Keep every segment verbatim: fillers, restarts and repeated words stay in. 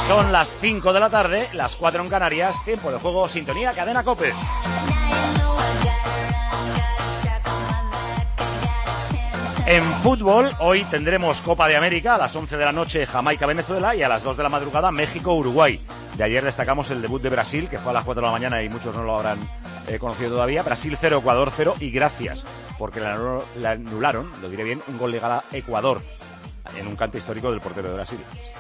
Son las cinco de la tarde, las cuatro en Canarias, tiempo de juego, sintonía, cadena COPE. En fútbol, hoy tendremos Copa de América, a las once de la noche Jamaica-Venezuela y a las dos de la madrugada México-Uruguay. De ayer destacamos el debut de Brasil, que fue a las cuatro de la mañana y muchos no lo habrán eh, conocido todavía. Brasil cero, Ecuador cero y gracias, porque le anularon, lo diré bien, un gol legal a Ecuador, en un cante histórico del portero de Brasil.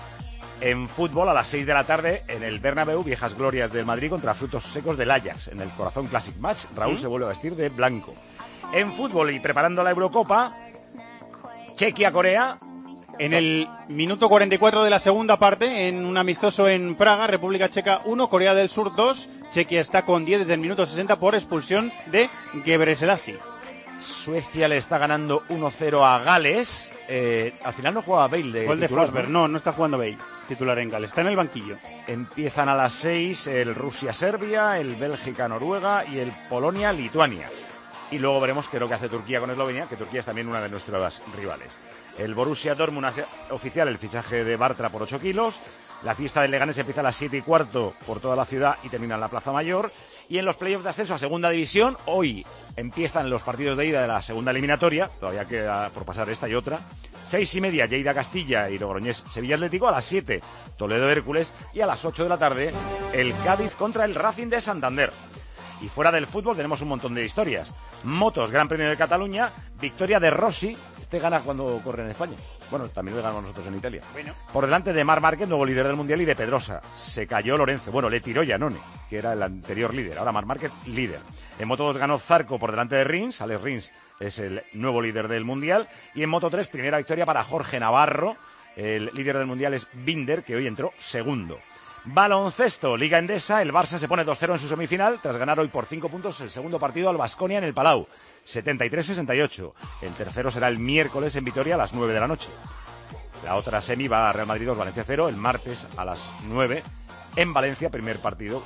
En fútbol, a las seis de la tarde, en el Bernabéu, viejas glorias del Madrid contra frutos secos del Ajax. En el Corazón Classic Match, Raúl ¿Mm? se vuelve a vestir de blanco. En fútbol y preparando la Eurocopa, Chequia-Corea. En el minuto cuarenta y cuatro de la segunda parte, en un amistoso en Praga, República Checa uno, Corea del Sur dos. Chequia está con diez desde el minuto sesenta por expulsión de Gebrselassie. Suecia le está ganando uno cero a Gales. Eh, al final no juega Bale de Gol de Forsberg, no, no está jugando Bale, titular en Gales, está en el banquillo. Empiezan a las seis el Rusia-Serbia, el Bélgica-Noruega y el Polonia-Lituania. Y luego veremos qué es lo que hace Turquía con Eslovenia, que Turquía es también una de nuestras rivales. El Borussia Dortmund hace oficial el fichaje de Bartra por ocho kilos. La fiesta del Leganés empieza a las siete y cuarto por toda la ciudad y termina en la Plaza Mayor. Y en los playoffs de ascenso a Segunda División, hoy empiezan los partidos de ida de la segunda eliminatoria. Todavía queda por pasar esta y otra. Seis y media, Lleida Castilla y Logroñés Sevilla Atlético. A las siete, Toledo Hércules. Y a las ocho de la tarde, el Cádiz contra el Racing de Santander. Y fuera del fútbol tenemos un montón de historias. Motos, Gran Premio de Cataluña, victoria de Rossi. Este gana cuando corre en España. Bueno, también lo ganamos nosotros en Italia. Bueno. Por delante de Marc Márquez, nuevo líder del Mundial, y de Pedrosa. Se cayó Lorenzo. Bueno, le tiró Iannone, que era el anterior líder. Ahora Marc Márquez, líder. En Moto dos ganó Zarco por delante de Rins. Alex Rins es el nuevo líder del Mundial. Y en Moto tres, primera victoria para Jorge Navarro. El líder del Mundial es Binder, que hoy entró segundo. Baloncesto, Liga Endesa, el Barça se pone dos cero en su semifinal tras ganar hoy por cinco puntos el segundo partido al Baskonia en el Palau, setenta y tres sesenta y ocho. El tercero será el miércoles en Vitoria a las nueve de la noche. La otra semi va a Real Madrid dos, Valencia cero, el martes a las nueve en Valencia, primer partido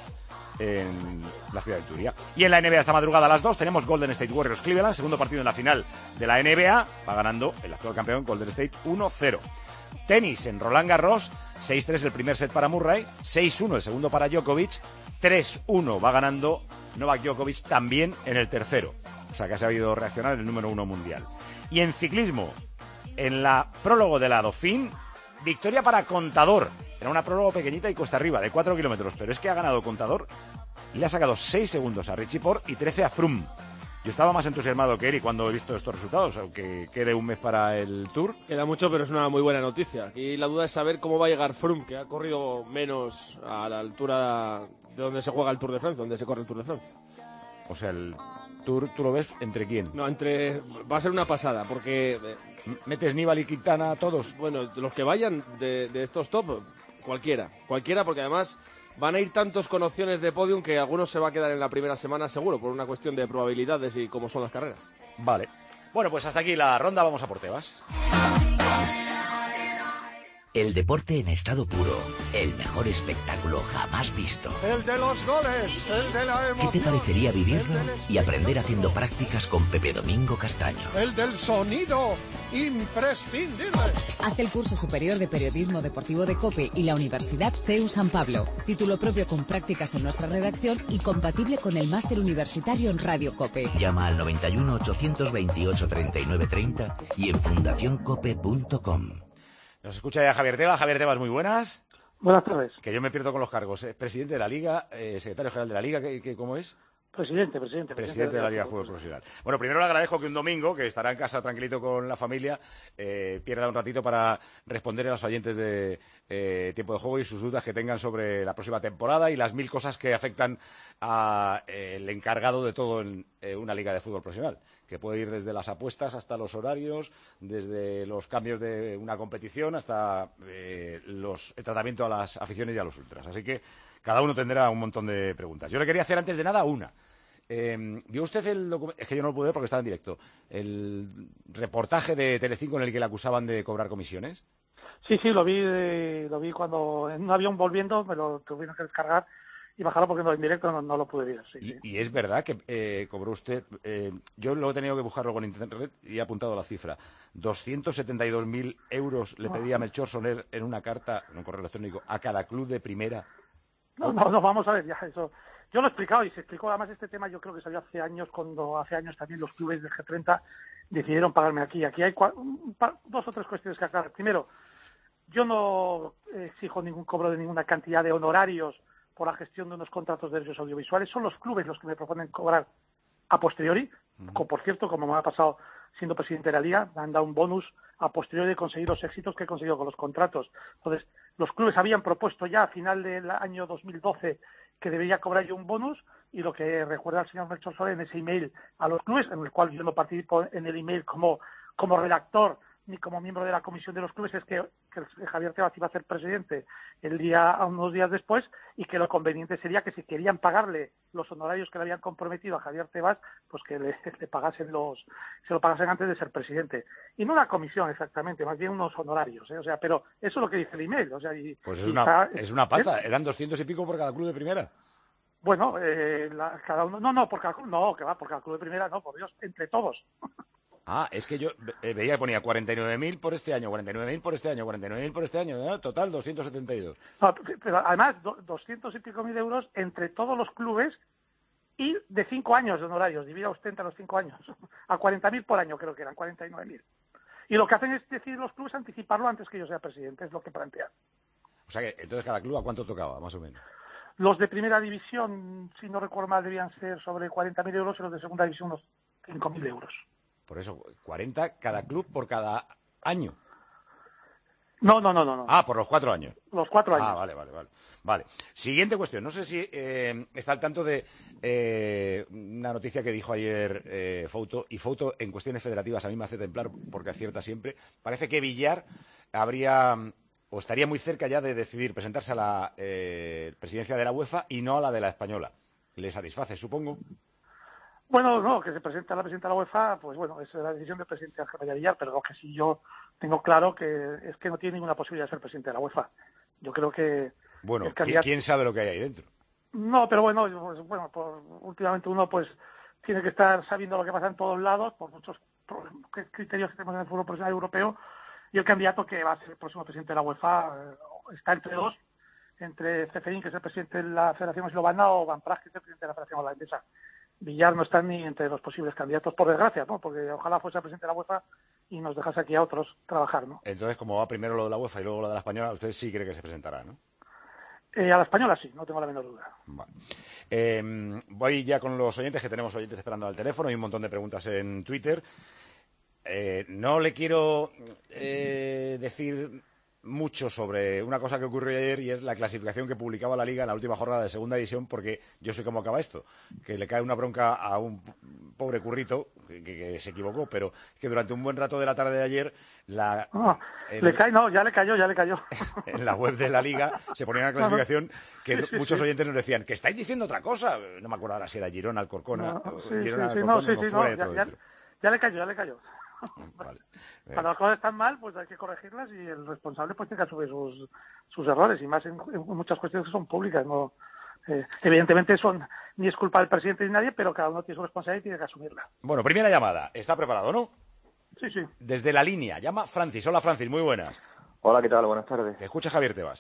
en la ciudad de Turia. Y en la N B A esta madrugada a las dos tenemos Golden State Warriors Cleveland, segundo partido en la final de la N B A, va ganando el actual campeón Golden State uno cero. Tenis en Roland Garros, seis tres el primer set para Murray, seis uno el segundo para Djokovic, tres uno va ganando Novak Djokovic también en el tercero. O sea que ha sabido reaccionar el número uno mundial. Y en ciclismo, en la prólogo de la Dauphiné, victoria para Contador. Era una prólogo pequeñita y cuesta arriba, de cuatro kilómetros, pero es que ha ganado Contador, le ha sacado seis segundos a Richie Porte y trece a Froome. Yo estaba más entusiasmado que Eri cuando he visto estos resultados, aunque quede un mes para el Tour. Queda mucho, pero es una muy buena noticia. Aquí la duda es saber cómo va a llegar Froome, que ha corrido menos a la altura de donde se juega el Tour de Francia, donde se corre el Tour de Francia. O sea, el Tour, ¿tú lo ves entre quién? No, entre... Va a ser una pasada, porque... ¿Metes Nibali y Quintana a todos? Bueno, los que vayan de, de estos top, cualquiera. Cualquiera, porque además... Van a ir tantos con opciones de podium que algunos se va a quedar en la primera semana seguro, por una cuestión de probabilidades y cómo son las carreras. Vale. Bueno, pues hasta aquí la ronda, vamos a por Tebas. El deporte en estado puro, el mejor espectáculo jamás visto. El de los goles, el de la emoción. ¿Qué te parecería vivirlo y aprender haciendo prácticas con Pepe Domingo Castaño? El del sonido, imprescindible. Haz el curso superior de periodismo deportivo de COPE y la Universidad C E U San Pablo. Título propio con prácticas en nuestra redacción y compatible con el máster universitario en Radio COPE. Llama al noventa y uno, ochocientos veintiocho, treinta y nueve treinta y en fundación cope punto com. Nos escucha ya Javier Tebas. Javier Tebas, muy buenas. Buenas tardes. Que yo me pierdo con los cargos. ¿Eh? Presidente de la Liga, eh, secretario general de la Liga, ¿qué, qué, ¿cómo es? Presidente, presidente. Presidente de la Liga de Fútbol Profesional. Bueno, primero le agradezco que un domingo, que estará en casa tranquilito con la familia, eh, pierda un ratito para responder a los oyentes de eh, Tiempo de Juego y sus dudas que tengan sobre la próxima temporada y las mil cosas que afectan al eh, encargado de todo en eh, una liga de fútbol profesional, que puede ir desde las apuestas hasta los horarios, desde los cambios de una competición hasta eh, los, el tratamiento a las aficiones y a los ultras. Así que cada uno tendrá un montón de preguntas. Yo le quería hacer antes de nada una. Eh, ¿Vio usted el documento? Es que yo no lo pude ver porque estaba en directo. ¿El reportaje de Telecinco en el que le acusaban de cobrar comisiones? Sí, sí, lo vi, eh, lo vi cuando en un avión volviendo, me lo tuvieron que descargar y bajarlo porque no en directo no, no lo pude ver. Sí, y, sí. y es verdad que eh, cobró usted, eh, yo lo he tenido que buscarlo con internet y he apuntado la cifra, doscientos setenta y dos mil euros le pedía Melchor Soler en una carta, en un correo electrónico, a cada club de primera. No, no, no, vamos a ver, ya eso. Yo lo he explicado y se explicó además este tema, yo creo que salió hace años, cuando hace años también los clubes del G treinta decidieron pagarme aquí. Aquí hay cua- un par- dos o tres cuestiones que aclarar. Primero, yo no exijo ningún cobro de ninguna cantidad de honorarios por la gestión de unos contratos de derechos audiovisuales. Son los clubes los que me proponen cobrar a posteriori. Uh-huh. Por cierto, como me ha pasado siendo presidente de la Liga, me han dado un bonus a posteriori de conseguir los éxitos que he conseguido con los contratos. Entonces, los clubes habían propuesto ya a final del año dos mil doce que debería cobrar yo un bonus, y lo que recuerda el señor Melchor Soler en ese email a los clubes, en el cual yo no participo en el email como, como redactor ni como miembro de la comisión de los clubes, es que, que Javier Tebas iba a ser presidente el día, unos días después, y que lo conveniente sería que si querían pagarle los honorarios que le habían comprometido a Javier Tebas, pues que le, le pagasen los, se lo pagasen antes de ser presidente. Y no una comisión exactamente, más bien unos honorarios, ¿eh? O sea, pero eso es lo que dice el email. O sea, y, pues es y una, está, es una pasta, ¿eh? Eran doscientos y pico por cada club de primera. Bueno, eh, la, cada uno, no, no, por cada, no, que va, por cada club de primera, no, por Dios, entre todos. Ah, es que yo eh, veía que ponía cuarenta y nueve mil por este año, cuarenta y nueve mil por este año, cuarenta y nueve mil por este año, ¿no? Total doscientos setenta y dos. No, pero además, do, doscientos y pico mil euros entre todos los clubes y de cinco años de honorarios. Divida usted entre los cinco años. A cuarenta mil por año creo que eran, cuarenta y nueve mil. Y lo que hacen es decidir los clubes anticiparlo antes que yo sea presidente, es lo que plantean. O sea que entonces cada club, ¿a cuánto tocaba, más o menos? Los de primera división, si no recuerdo mal, debían ser sobre cuarenta mil euros y los de segunda división unos cinco mil euros. Por eso, cuarenta cada club por cada año. No, no, no, no, no. Ah, por los cuatro años. Los cuatro años. Ah, vale, vale, vale. Vale. Siguiente cuestión. No sé si eh, está al tanto de eh, una noticia que dijo ayer eh, Fouto. Y Fouto, en cuestiones federativas, a mí me hace templar porque acierta siempre. Parece que Villar habría o estaría muy cerca ya de decidir presentarse a la eh, presidencia de la UEFA y no a la de la española. ¿Le satisface, supongo? Bueno, no, que se presente a la presidenta de la UEFA, pues bueno, es la decisión del presidente Ángel María Villar, pero lo que sí yo tengo claro que es que no tiene ninguna posibilidad de ser presidente de la UEFA. Yo creo que... Bueno, candidato... ¿quién sabe lo que hay ahí dentro? No, pero bueno, pues, bueno por, últimamente uno pues tiene que estar sabiendo lo que pasa en todos lados, por muchos criterios que tenemos en el fútbol profesional europeo, y el candidato que va a ser el próximo presidente de la UEFA eh, está entre dos, entre Ceferín, que es el presidente de la Federación Eslovana, o Van Praag, que es el presidente de la Federación Holandesa. Villar no está ni entre los posibles candidatos, por desgracia, ¿no? Porque ojalá fuese el presidente de la UEFA y nos dejase aquí a otros trabajar, ¿no? Entonces, como va primero lo de la UEFA y luego lo de la española, usted sí cree que se presentará, ¿no? Eh, a la española sí, no tengo la menor duda. Vale. Eh, voy ya con los oyentes, que tenemos oyentes esperando al teléfono y un montón de preguntas en Twitter. Eh, no le quiero eh, decir mucho sobre una cosa que ocurrió ayer, y es la clasificación que publicaba la Liga en la última jornada de Segunda División, porque yo sé cómo acaba esto, que le cae una bronca a un pobre currito que, que se equivocó, pero que durante un buen rato de la tarde de ayer la oh, el, le cae, no, ya le cayó, ya le cayó. En la web de la Liga se ponía una clasificación que sí, sí, muchos sí. oyentes nos decían que estáis diciendo otra cosa. No me acuerdo ahora si era Girona, Alcorcona, No, sí, Girona, sí, sí, Alcorcón, no, sí, uno sí, fuera no, y otro ya, dentro. ya, ya le cayó, ya le cayó. Vale. Cuando las cosas están mal, pues hay que corregirlas, y el responsable pues tiene que asumir sus, sus errores, y más en, en muchas cuestiones que son públicas. No, eh, evidentemente son ni es culpa del presidente ni nadie, pero cada uno tiene su responsabilidad y tiene que asumirla. Bueno, primera llamada. ¿Está preparado, no? Sí, sí. Desde la línea. Llama Francis. Hola, Francis. Muy buenas. Hola, ¿qué tal? Buenas tardes. Te escucha Javier Tebas.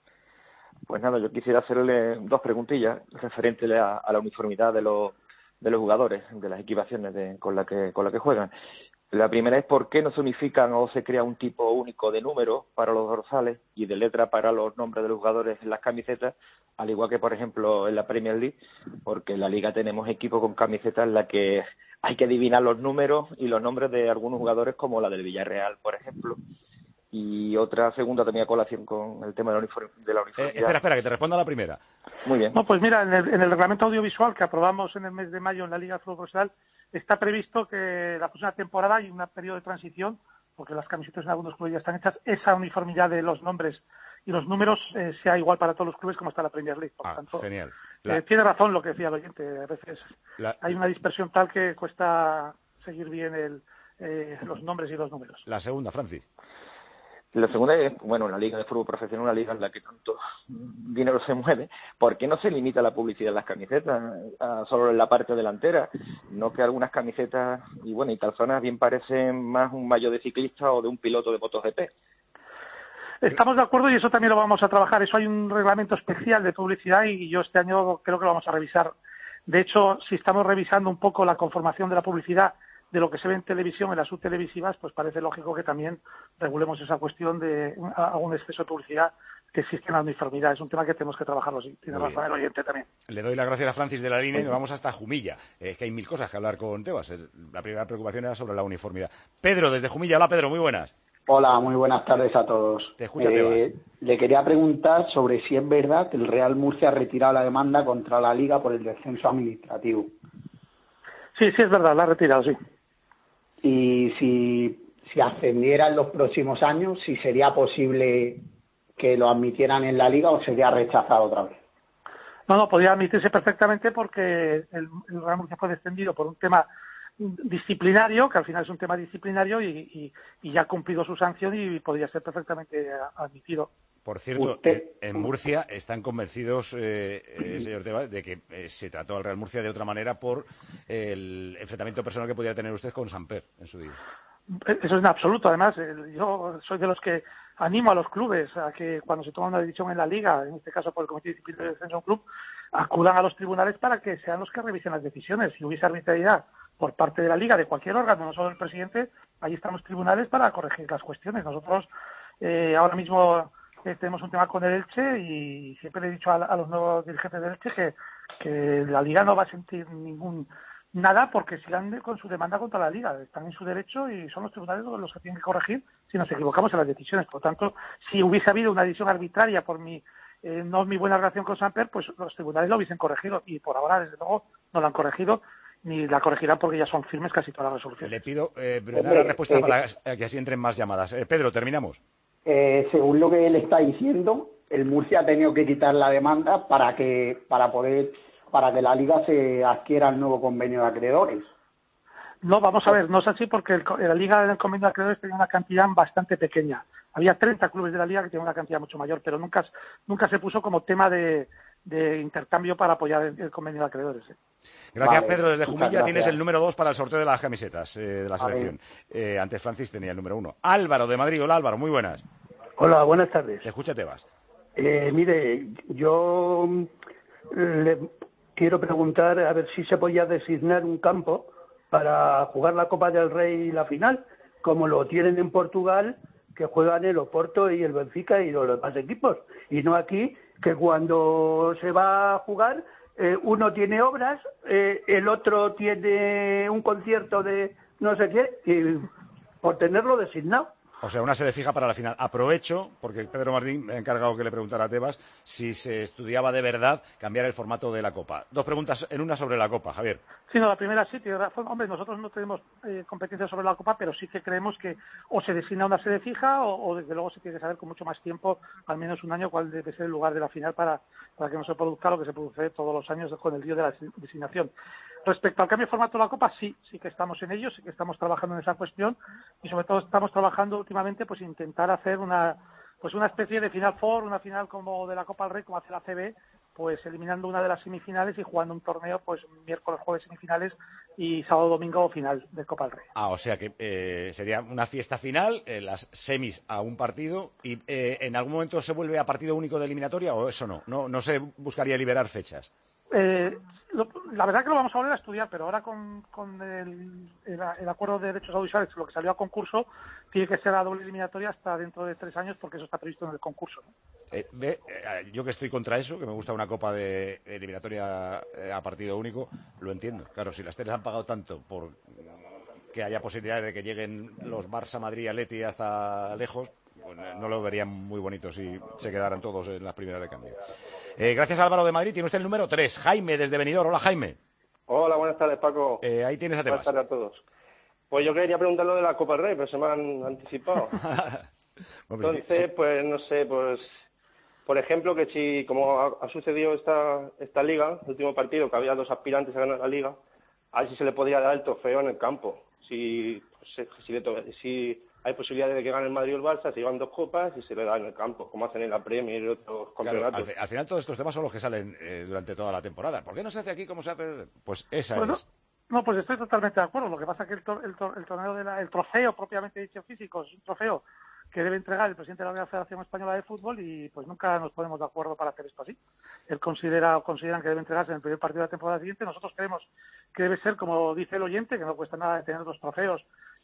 Pues nada, yo quisiera hacerle dos preguntillas referentes a, a la uniformidad de los de los jugadores, de las equipaciones de, con la que con la que juegan. La primera es por qué no se unifican o se crea un tipo único de números para los dorsales y de letra para los nombres de los jugadores en las camisetas, al igual que, por ejemplo, en la Premier League, porque en la Liga tenemos equipos con camisetas en la que hay que adivinar los números y los nombres de algunos jugadores, como la del Villarreal, por ejemplo. Y otra segunda también a colación con el tema de la, uniform de la uniformidad. Eh, espera, espera, que te responda la primera. Muy bien. No, pues mira, en el, en el reglamento audiovisual que aprobamos en el mes de mayo en la Liga de Fútbol Profesional, está previsto que la próxima temporada hay un periodo de transición, porque las camisetas en algunos clubes ya están hechas, esa uniformidad de los nombres y los números eh, sea igual para todos los clubes como está la Premier League. Por ah, tanto, genial. La... Eh, tiene razón lo que decía el oyente, a veces la... hay una dispersión tal que cuesta seguir bien el, eh, los nombres y los números. La segunda, Francis. La segunda es, bueno, la liga de fútbol profesional, una liga en la que tanto dinero se mueve, ¿por qué no se limita la publicidad de las camisetas a solo en la parte delantera? No que algunas camisetas y bueno, y calzonas bien parecen más un maillot de ciclista o de un piloto de MotoGP. Estamos de acuerdo y eso también lo vamos a trabajar. Eso hay un reglamento especial de publicidad y yo este año creo que lo vamos a revisar. De hecho, si estamos revisando un poco la conformación de la publicidad de lo que se ve en televisión, en las subtelevisivas, pues parece lógico que también regulemos esa cuestión de algún exceso de publicidad que existe en la uniformidad. Es un tema que tenemos que trabajarlo, sí, tiene razón el oyente también. Le doy las gracias a Francis de la Línea y nos vamos hasta Jumilla. Es eh, que hay mil cosas que hablar con Tebas. La primera preocupación era sobre la uniformidad. Pedro, desde Jumilla. Hola, Pedro, muy buenas. Hola, muy buenas tardes a todos. Te escucha, eh, Tebas. Le quería preguntar sobre si es verdad que el Real Murcia ha retirado la demanda contra la Liga por el descenso administrativo. Sí, sí es verdad, la ha retirado, sí. Y si, si ascendiera en los próximos años, si sería posible que lo admitieran en la Liga o sería rechazado otra vez. No, no, podría admitirse perfectamente porque el, el Real Murcia fue descendido por un tema disciplinario, que al final es un tema disciplinario y, y, y ya ha cumplido su sanción y podría ser perfectamente admitido. Por cierto, en, en Murcia están convencidos, eh, eh, señor Tebas, de que eh, se trató al Real Murcia de otra manera por eh, el enfrentamiento personal que pudiera tener usted con Samper en su día. Eso es en absoluto. Además, yo soy de los que animo a los clubes a que cuando se toma una decisión en la Liga, en este caso por el Comité Disciplinario de Descenso de un club, acudan a los tribunales para que sean los que revisen las decisiones. Si hubiese arbitrariedad por parte de la Liga, de cualquier órgano, no solo el presidente, ahí están los tribunales para corregir las cuestiones. Nosotros eh, ahora mismo eh, tenemos un tema con el Elche y siempre le he dicho a, a los nuevos dirigentes del Elche que, que la Liga no va a sentir ningún nada porque sigan con su demanda contra la Liga. Están en su derecho y son los tribunales los que tienen que corregir si nos equivocamos en las decisiones. Por lo tanto, si hubiese habido una decisión arbitraria por mi eh, no mi buena relación con Samper, pues los tribunales lo hubiesen corregido y por ahora, desde luego, no lo han corregido ni la corregirán porque ya son firmes casi todas las resoluciones. Le pido eh, la respuesta eh, para que así entren más llamadas. Eh, Pedro, terminamos. Eh, según lo que él está diciendo, el Murcia ha tenido que quitar la demanda para que para poder para que la Liga se adquiera el nuevo convenio de acreedores. No, vamos a ver, no es así porque el, la Liga del convenio de acreedores tenía una cantidad bastante pequeña. Había treinta clubes de la Liga que tenían una cantidad mucho mayor, pero nunca, nunca se puso como tema de, de intercambio para apoyar el, el convenio de acreedores. ¿eh? Gracias, vale, Pedro. Desde Jumilla tienes el número dos para el sorteo de las camisetas eh, de la selección. Eh, antes Francis tenía el número uno. Álvaro, de Madrid. Hola, Álvaro, muy buenas. Hola, buenas tardes. Te escucha, Tebas. Eh, mire, yo le quiero preguntar a ver si se podía designar un campo para jugar la Copa del Rey y la final, como lo tienen en Portugal, que juegan el Oporto y el Benfica y los demás equipos. Y no aquí, que cuando se va a jugar, eh, uno tiene obras, eh, el otro tiene un concierto de no sé qué, y por tenerlo designado. O sea, una sede fija para la final. Aprovecho, porque Pedro Martín me ha encargado que le preguntara a Tebas si se estudiaba de verdad cambiar el formato de la Copa. Dos preguntas en una sobre la Copa, Javier. Sí, no, la primera sí, tiene razón. Hombre, nosotros no tenemos eh, competencia sobre la Copa, pero sí que creemos que o se designa una sede fija o, o desde luego se tiene que saber con mucho más tiempo, al menos un año, cuál debe ser el lugar de la final para, para que no se produzca lo que se produce todos los años con el lío de la designación. Respecto al cambio de formato de la Copa, sí, sí que estamos en ello, sí que estamos trabajando en esa cuestión y sobre todo estamos trabajando últimamente pues intentar hacer una pues una especie de Final Four, una final como de la Copa del Rey, como hace la A C B, pues eliminando una de las semifinales y jugando un torneo pues miércoles, jueves semifinales y sábado, domingo final de Copa del Rey. Ah, o sea que eh, sería una fiesta final, eh, las semis a un partido y eh, ¿en algún momento se vuelve a partido único de eliminatoria o eso no? ¿No, no se buscaría liberar fechas? Eh, lo, la verdad que lo vamos a volver a estudiar, pero ahora con, con el, el, el acuerdo de derechos audiovisuales, lo que salió a concurso, tiene que ser a doble eliminatoria hasta dentro de tres años, porque eso está previsto en el concurso, ¿no? Eh, ve, eh, yo que estoy contra eso, que me gusta una copa de eliminatoria eh, a partido único, lo entiendo. Claro, si las teles han pagado tanto por que haya posibilidades de que lleguen los Barça, Madrid, Atleti hasta lejos, pues no lo verían muy bonito si se quedaran todos en las primeras de cambio. Eh, gracias, Álvaro de Madrid. Tiene usted el número tres. Jaime, desde Benidorm. Hola, Jaime. Hola, buenas tardes, Paco. Eh, ahí tienes a Tebas. Buenas tardes a todos. Pues yo quería preguntar lo de la Copa del Rey, pero se me han anticipado. Bueno, pues, Entonces, sí. pues no sé, pues por ejemplo, que si, como ha, ha sucedido esta esta liga, el último partido, que había dos aspirantes a ganar la liga, a ver si se le podría dar el trofeo en el campo. Si, pues, si, le to si hay posibilidades de que gane el Madrid o el Barça, se llevan dos copas y se le da en el campo, como hacen en la Premier y otros campeonatos. Claro, al, al final todos estos temas son los que salen eh, durante toda la temporada. ¿Por qué no se hace aquí como se hace? Pues esa Bueno, es. No, pues estoy totalmente de acuerdo. Lo que pasa es que el, tor el, tor el torneo de la, el trofeo propiamente dicho físico es un trofeo que debe entregar el presidente de la Real Federación Española de Fútbol y pues nunca nos ponemos de acuerdo para hacer esto así. Él considera o consideran que debe entregarse en el primer partido de la temporada siguiente. Nosotros creemos que debe ser, como dice el oyente, que no cuesta nada de tener los trofeos,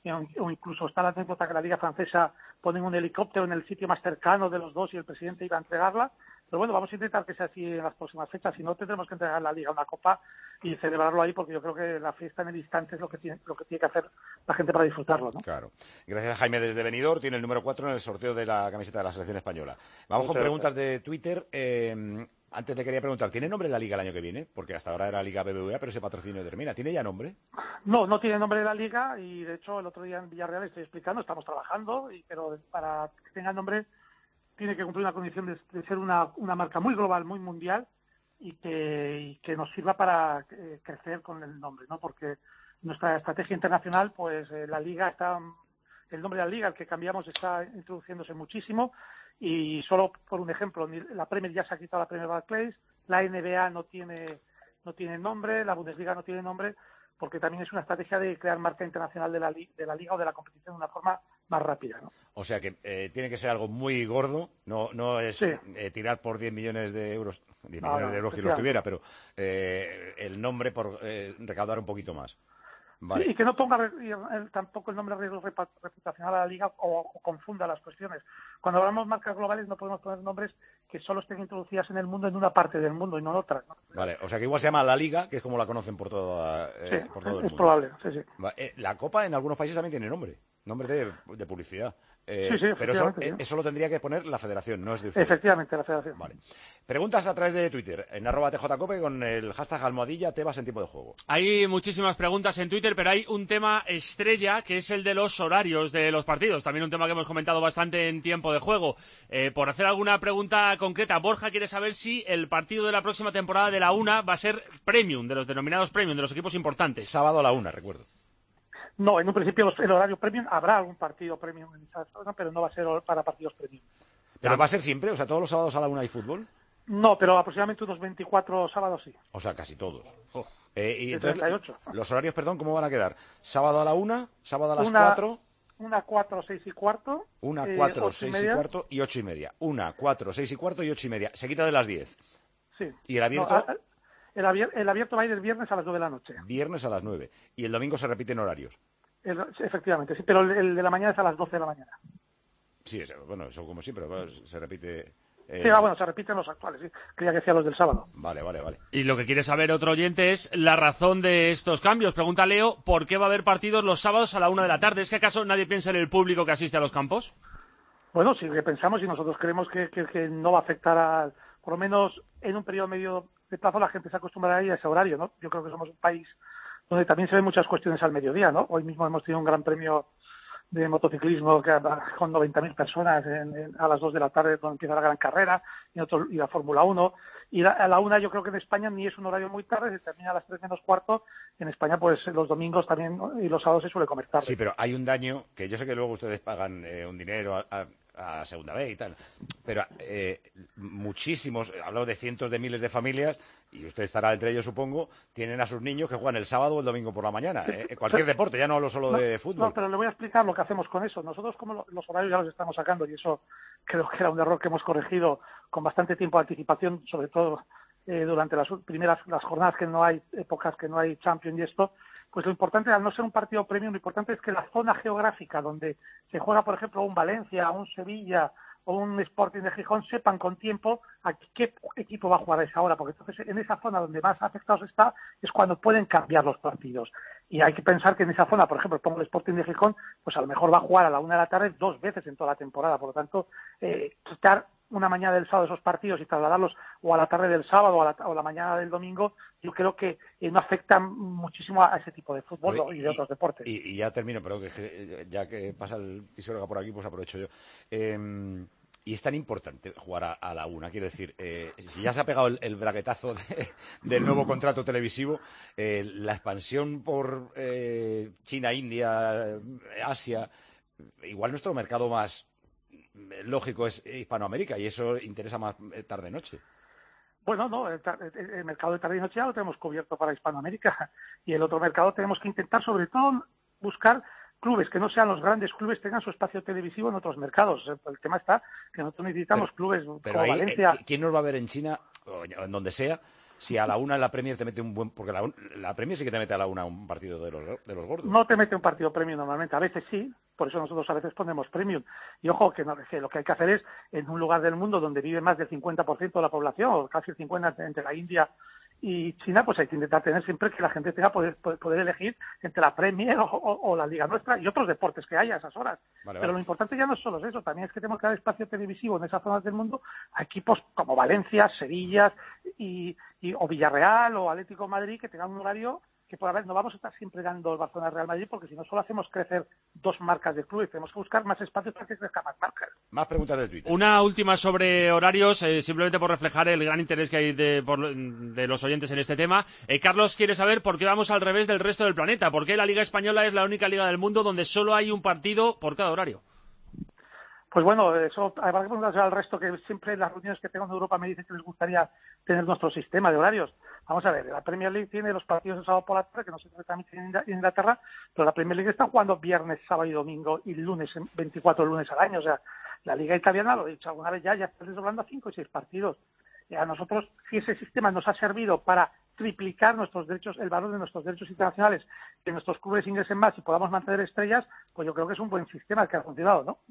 o incluso está la anécdota que la Liga Francesa pone un helicóptero en el sitio más cercano de los dos y el presidente iba a entregarla. Pero bueno, vamos a intentar que sea así en las próximas fechas. Si no, tendremos que entregar a la Liga una copa y celebrarlo ahí, porque yo creo que la fiesta en el instante es lo que tiene, lo que tiene que hacer la gente para disfrutarlo, ¿no? Claro. Gracias, Jaime, desde Benidorm. Tiene el número cuatro en el sorteo de la camiseta de la selección española. Vamos Muchas con preguntas gracias. de Twitter. Eh, antes le quería preguntar, ¿tiene nombre la Liga el año que viene? Porque hasta ahora era Liga B B V A, pero ese patrocinio termina. ¿Tiene ya nombre? No, no tiene nombre la Liga y, de hecho, el otro día en Villarreal estoy explicando, estamos trabajando, y, pero para que tenga nombre tiene que cumplir una condición de, de ser una, una marca muy global, muy mundial y que, y que nos sirva para eh, crecer con el nombre, ¿no? Porque nuestra estrategia internacional, pues eh, la Liga está, el nombre de la Liga, el que cambiamos, está introduciéndose muchísimo y solo por un ejemplo, la Premier ya se ha quitado la Premier Barclays, la N B A no tiene, no tiene nombre, la Bundesliga no tiene nombre, porque también es una estrategia de crear marca internacional de la, de la Liga o de la competición de una forma más rápida, ¿no? O sea que eh, tiene que ser algo muy gordo, no no es sí. eh, tirar por diez millones de euros, diez no, millones no, de euros que los tuviera, pero eh, el nombre por eh, recaudar un poquito más. Vale. Sí, y que no ponga tampoco el nombre de riesgo reputacional a la Liga o, o confunda las cuestiones. Cuando hablamos de marcas globales no podemos poner nombres que solo estén introducidas en el mundo, en una parte del mundo y no en otra, ¿no? Vale, o sea que igual se llama la Liga, que es como la conocen por, toda, eh, sí, por todo el es mundo. Es probable, sí, sí. Vale. Eh, la Copa en algunos países también tiene nombre, nombre de, de publicidad. Eh, sí, sí, pero eso, sí. eso lo tendría que poner la Federación, no es de usted. Efectivamente, la Federación. Vale. Preguntas a través de Twitter, en arroba tjcope con el hashtag almohadilla Tebas en tiempo de juego. Hay muchísimas preguntas en Twitter, pero hay un tema estrella que es el de los horarios de los partidos. También un tema que hemos comentado bastante en tiempo de juego. Eh, por hacer alguna pregunta concreta, Borja quiere saber si el partido de la próxima temporada de la UNA va a ser premium, de los denominados premium, de los equipos importantes. Sábado a la una, recuerdo. No, en un principio los, el horario premium, habrá algún partido premium en esa zona, pero no va a ser para partidos premium. ¿Pero va a ser siempre? O sea, ¿todos los sábados a la una hay fútbol? No, pero aproximadamente unos veinticuatro sábados sí. O sea, casi todos. Oh. Eh, y entonces, treinta y ocho. Los horarios, perdón, ¿cómo van a quedar? ¿Sábado a la una? ¿Sábado a las una, cuatro? Una, cuatro, seis y cuarto. Una, eh, cuatro, seis y, y cuarto y ocho y media. Una, cuatro, seis y cuarto y ocho y media. Se quita de las diez. Sí. ¿Y el abierto? No, el, abierto el abierto va a ir el viernes a las nueve de la noche. Viernes a las nueve. Y el domingo se repiten horarios. El, efectivamente, sí, pero el, el de la mañana es a las doce de la mañana. Sí, eso, bueno, eso como siempre, bueno, se repite... Eh... Sí, ah, bueno, se repiten los actuales, sí. Creía que decía los del sábado. Vale, vale, vale. Y lo que quiere saber otro oyente es la razón de estos cambios. Pregunta Leo, ¿por qué va a haber partidos los sábados a la una de la tarde? ¿Es que acaso nadie piensa en el público que asiste a los campos? Bueno, sí que pensamos y nosotros creemos que, que, que no va a afectar a... Por lo menos en un periodo medio de plazo la gente se acostumbrará a ir a ese horario, ¿no? Yo creo que somos un país donde también se ven muchas cuestiones al mediodía, ¿no? Hoy mismo hemos tenido un gran premio de motociclismo que, con noventa mil personas en, en, a las dos de la tarde, donde empieza la gran carrera, y, otro, y la Fórmula uno. Y la, a la una yo creo que en España ni es un horario muy tarde, se termina a las tres menos cuarto. En España, pues los domingos también, ¿no? Y los sábados se suele comer tarde. Sí, pero hay un daño, que yo sé que luego ustedes pagan eh, un dinero a, a, a Segunda B y tal, pero eh, muchísimos, hablamos de cientos de miles de familias, y usted estará entre ellos, supongo, tienen a sus niños que juegan el sábado o el domingo por la mañana. Eh, cualquier deporte, ya no hablo solo no, de fútbol. No, pero le voy a explicar lo que hacemos con eso. Nosotros, como lo, los horarios ya los estamos sacando, y eso creo que era un error que hemos corregido con bastante tiempo de anticipación, sobre todo eh, durante las primeras las jornadas que no hay, épocas que no hay Champions y esto, pues lo importante, al no ser un partido premium, lo importante es que la zona geográfica donde se juega, por ejemplo, un Valencia, un Sevilla o un Sporting de Gijón, sepan con tiempo a qué equipo va a jugar a esa hora, porque entonces en esa zona donde más afectados está es cuando pueden cambiar los partidos. Y hay que pensar que en esa zona, por ejemplo, pongo el Sporting de Gijón, pues a lo mejor va a jugar a la una de la tarde dos veces en toda la temporada. Por lo tanto, eh, quitar una mañana del sábado esos partidos y trasladarlos o a la tarde del sábado o a la, o la mañana del domingo, yo creo que eh, no afectan muchísimo a, a ese tipo de fútbol, ¿no? y, y de otros deportes. Y, y ya termino, pero que ya que pasa el Pisuerga por aquí, pues aprovecho yo. Eh, y es tan importante jugar a, a la una, quiero decir, eh, si ya se ha pegado el, el braguetazo de, del nuevo contrato televisivo, eh, la expansión por eh, China, India, Asia, igual nuestro mercado más lógico es Hispanoamérica y eso interesa más tarde-noche. Bueno, no, el, el, el mercado de tarde y noche ya lo tenemos cubierto para Hispanoamérica y el otro mercado tenemos que intentar sobre todo buscar clubes que no sean los grandes clubes, tengan su espacio televisivo en otros mercados. El tema está que nosotros necesitamos pero, clubes pero como ahí, Valencia. ¿quién nos va a ver en China o en donde sea? Si a la una la Premier te mete un buen... Porque la, la Premier sí que te mete a la una un partido de los, de los gordos. No te mete un partido premium normalmente, a veces sí, por eso nosotros a veces ponemos premium. Y ojo, que, no, que lo que hay que hacer es, en un lugar del mundo donde vive más del cincuenta por ciento de la población, o casi el cincuenta por ciento entre la India y China, pues hay que intentar tener siempre que la gente tenga poder, poder elegir entre la Premier o, o, o la Liga nuestra y otros deportes que haya a esas horas. Vale, Pero vale. lo importante ya no es solo eso, también es que tenemos que dar espacio televisivo en esas zonas del mundo a equipos como Valencia, Sevilla y, y, o Villarreal o Atlético de Madrid que tengan un horario que por haber, no vamos a estar siempre dando el Barcelona Real Madrid porque si no solo hacemos crecer dos marcas de clubes, tenemos que buscar más espacios para que crezcan más marcas. Más preguntas de Twitter. Una última sobre horarios, eh, simplemente por reflejar el gran interés que hay de, por, de los oyentes en este tema. Eh, Carlos quiere saber por qué vamos al revés del resto del planeta, por qué la Liga Española es la única liga del mundo donde solo hay un partido por cada horario. Pues bueno, eso habrá que preguntarse al resto, que siempre en las reuniones que tengo en Europa me dicen que les gustaría tener nuestro sistema de horarios. Vamos a ver, la Premier League tiene los partidos de sábado por la tarde, que no se transmiten en Inglaterra, pero la Premier League está jugando viernes, sábado y domingo y lunes, veinticuatro lunes al año. O sea, la Liga Italiana, lo he dicho alguna vez ya, ya está desdoblando a cinco y seis partidos. Y a nosotros, si ese sistema nos ha servido para triplicar nuestros derechos, el valor de nuestros derechos internacionales, que nuestros clubes ingresen más y podamos mantener estrellas, pues yo creo que es un buen sistema que ha funcionado, ¿no?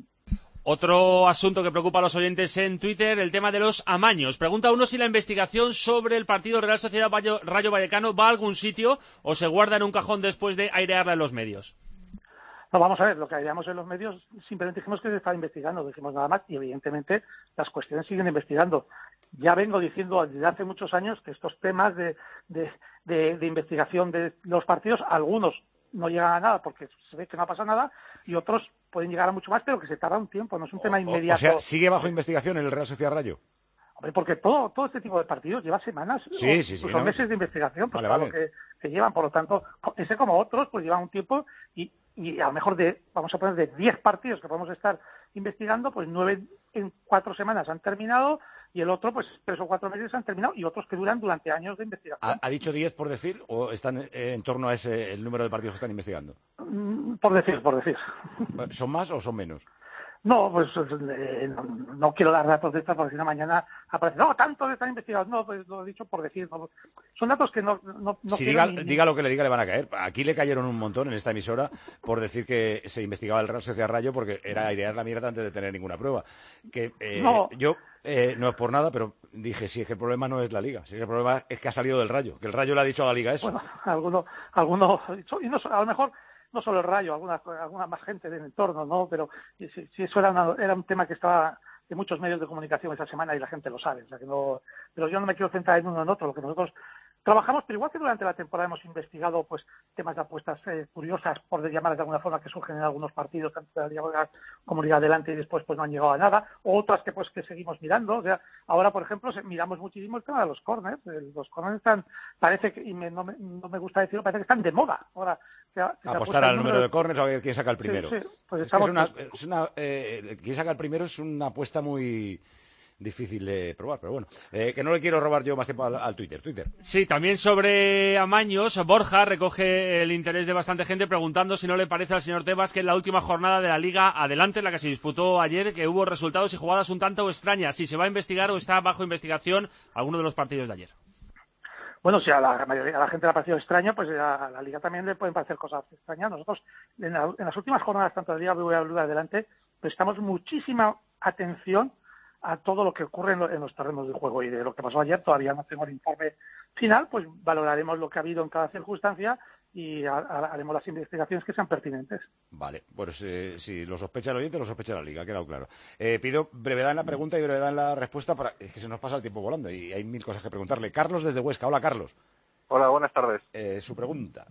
Otro asunto que preocupa a los oyentes en Twitter, el tema de los amaños. Pregunta uno si la investigación sobre el partido Real Sociedad Rayo Vallecano va a algún sitio o se guarda en un cajón después de airearla en los medios. No, vamos a ver, lo que hayamos en los medios, simplemente dijimos que se estaba investigando, dijimos nada más, y evidentemente las cuestiones siguen investigando. Ya vengo diciendo desde hace muchos años que estos temas de, de, de, de investigación de los partidos, algunos no llegan a nada porque se ve que no ha pasado nada, y otros pueden llegar a mucho más, pero que se tarda un tiempo, no es un tema inmediato. O sea, ¿sigue bajo investigación el Real Sociedad Rayo? Hombre, porque todo, todo este tipo de partidos lleva semanas sí, o sí, sí, incluso ¿no? meses de investigación, pues vale, claro, vale. Que, que llevan, por lo tanto, ese como otros, pues llevan un tiempo y, y a lo mejor de, vamos a poner, de diez partidos que podemos estar investigando, pues nueve en cuatro semanas han terminado y el otro, pues tres o cuatro meses han terminado y otros que duran durante años de investigación. ¿Ha, ha dicho diez por decir o están eh, en torno a ese el número de partidos que están investigando? Mm, por decir, por decir. ¿Son más o son menos? No, pues eh, no, no quiero dar datos de estas porque si no mañana aparece, no, tantos están investigados. No, pues lo he dicho por decir. No, son datos que no... no, no si diga, ni, diga lo que le diga le van a caer. Aquí le cayeron un montón en esta emisora por decir que se investigaba el Real Sociedad Rayo porque era airear la mierda antes de tener ninguna prueba. Que eh, no. Yo, eh, no es por nada, pero dije, si es que el problema no es la Liga, si es que el problema es que ha salido del Rayo, que el Rayo le ha dicho a la Liga eso. Bueno, algunos, algunos y no, a lo mejor... no solo el Rayo, alguna, alguna más gente del entorno, ¿no? Pero si, si eso era, una, era un tema que estaba en muchos medios de comunicación esa semana y la gente lo sabe. O sea que no, pero yo no me quiero centrar en uno o en otro. Lo que nosotros trabajamos, pero igual que durante la temporada hemos investigado pues temas de apuestas eh, curiosas, por llamarlas de alguna forma, que surgen en algunos partidos, tanto de la Liga como Liga Adelante y después pues no han llegado a nada, o otras que pues que seguimos mirando. O sea, ahora, por ejemplo, miramos muchísimo el tema de los corners. Los corners están, parece que, y me, no, me, no me gusta decirlo, parece que están de moda. Ahora, que, que apostar al número de, de corners a ver quién saca el primero. Sí, sí, pues es, que es una, es una eh, quién saca el primero es una apuesta muy difícil de probar, pero bueno, eh, que no le quiero robar yo más tiempo al, al Twitter. Twitter. Sí, también sobre amaños, Borja recoge el interés de bastante gente preguntando si no le parece al señor Tebas que en la última jornada de la Liga Adelante, la que se disputó ayer, que hubo resultados y jugadas un tanto extrañas, si se va a investigar o está bajo investigación alguno de los partidos de ayer. Bueno, si a la mayoría a la gente le ha parecido extraño, pues a la Liga también le pueden parecer cosas extrañas. Nosotros, en, la, en las últimas jornadas, tanto de Liga B B V A Liga Adelante, prestamos muchísima atención a todo lo que ocurre en, lo, en los terrenos de juego. Y de lo que pasó ayer todavía no tengo el informe final, pues valoraremos lo que ha habido en cada circunstancia y a, a, haremos las investigaciones que sean pertinentes. Vale, pues eh, si lo sospecha el oyente, lo sospecha la Liga, ha quedado claro. Eh, pido brevedad en la pregunta y brevedad en la respuesta, para es que se nos pasa el tiempo volando y hay mil cosas que preguntarle. Carlos desde Huesca. Hola, Carlos. Hola, buenas tardes. Eh, su pregunta.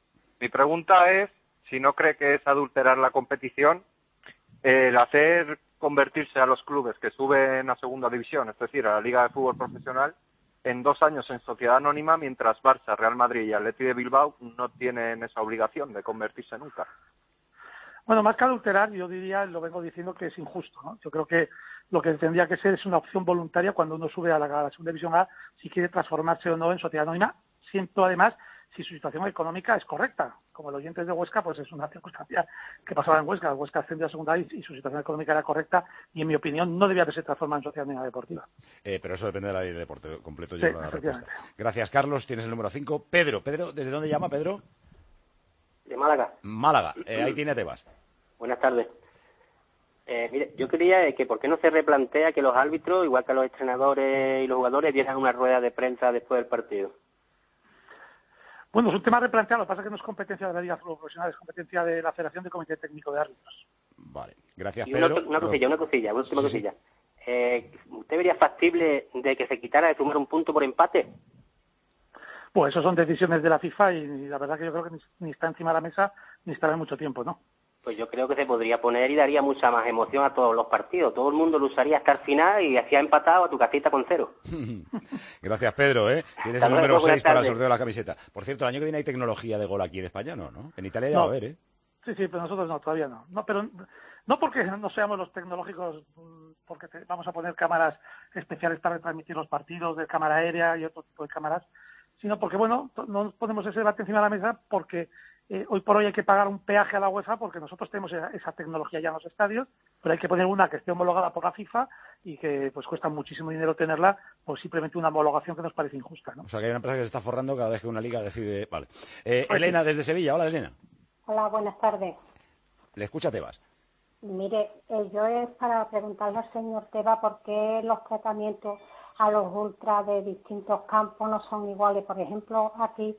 Mi pregunta es si no cree que es adulterar la competición el hacer convertirse a los clubes que suben a segunda división, es decir, a la Liga de Fútbol Profesional, en dos años en sociedad anónima, mientras Barça, Real Madrid y Atleti de Bilbao no tienen esa obligación de convertirse nunca. Bueno, más que adulterar, yo diría, lo vengo diciendo que es injusto, ¿no? Yo creo que lo que tendría que ser es una opción voluntaria cuando uno sube a la, a la segunda división A, si quiere transformarse o no en sociedad anónima, siento además si su situación económica es correcta. Como el oyente de Huesca, pues es una circunstancia que pasaba en Huesca. Huesca ascendió a segunda A y, y su situación económica era correcta y, en mi opinión, no debía haberse transformado en sociedad anónima deportiva. Eh, pero eso depende de la ley de deporte completo. Sí, Yo la respuesta. Gracias, Carlos. Tienes el número cinco. Pedro, Pedro, ¿desde dónde llama, Pedro? De Málaga. Málaga. Eh, ahí tiene Tebas. Buenas tardes. Eh, mire, yo quería que por qué no se replantea que los árbitros, igual que los entrenadores y los jugadores, dieran una rueda de prensa después del partido. Bueno, es un tema replanteado, lo que pasa es que no es competencia de la Liga de Fútbol Profesional, es competencia de la Federación de Comité Técnico de Árbitros. Vale, gracias, y Pedro. Una, una cosilla, una cosilla, una última sí, sí. cosilla. Eh, ¿Usted vería factible de que se quitara de sumar un punto por empate? Pues eso son decisiones de la FIFA y, y la verdad que yo creo que ni, ni está encima de la mesa ni estará en mucho tiempo, ¿no? Pues yo creo que se podría poner y daría mucha más emoción a todos los partidos. Todo el mundo lo usaría hasta el final y hacía empatado a tu casita con cero. Gracias, Pedro, ¿eh? Tienes Hasta el número luego, seis buenas para el tardes. sorteo de la camiseta. Por cierto, el año que viene hay tecnología de gol aquí en España, ¿no? ¿no? En Italia ya No. va a haber, ¿eh? Sí, sí, pero nosotros no, todavía no. No, pero no porque no seamos los tecnológicos, porque te, vamos a poner cámaras especiales para retransmitir los partidos de cámara aérea y otro tipo de cámaras, sino porque, bueno, no nos ponemos ese debate encima de la mesa porque eh, hoy por hoy hay que pagar un peaje a la UEFA porque nosotros tenemos esa, esa tecnología ya en los estadios, pero hay que poner una que esté homologada por la FIFA y que pues cuesta muchísimo dinero tenerla por simplemente una homologación que nos parece injusta, ¿no? O sea, que hay una empresa que se está forrando cada vez que una liga decide... Vale. Eh, Pues Elena, sí. desde Sevilla. Hola, Elena. Hola, buenas tardes. Le escucha Tebas. Mire, eh, yo es para preguntarle al señor Teba por qué los tratamientos a los ultras de distintos campos no son iguales. Por ejemplo, aquí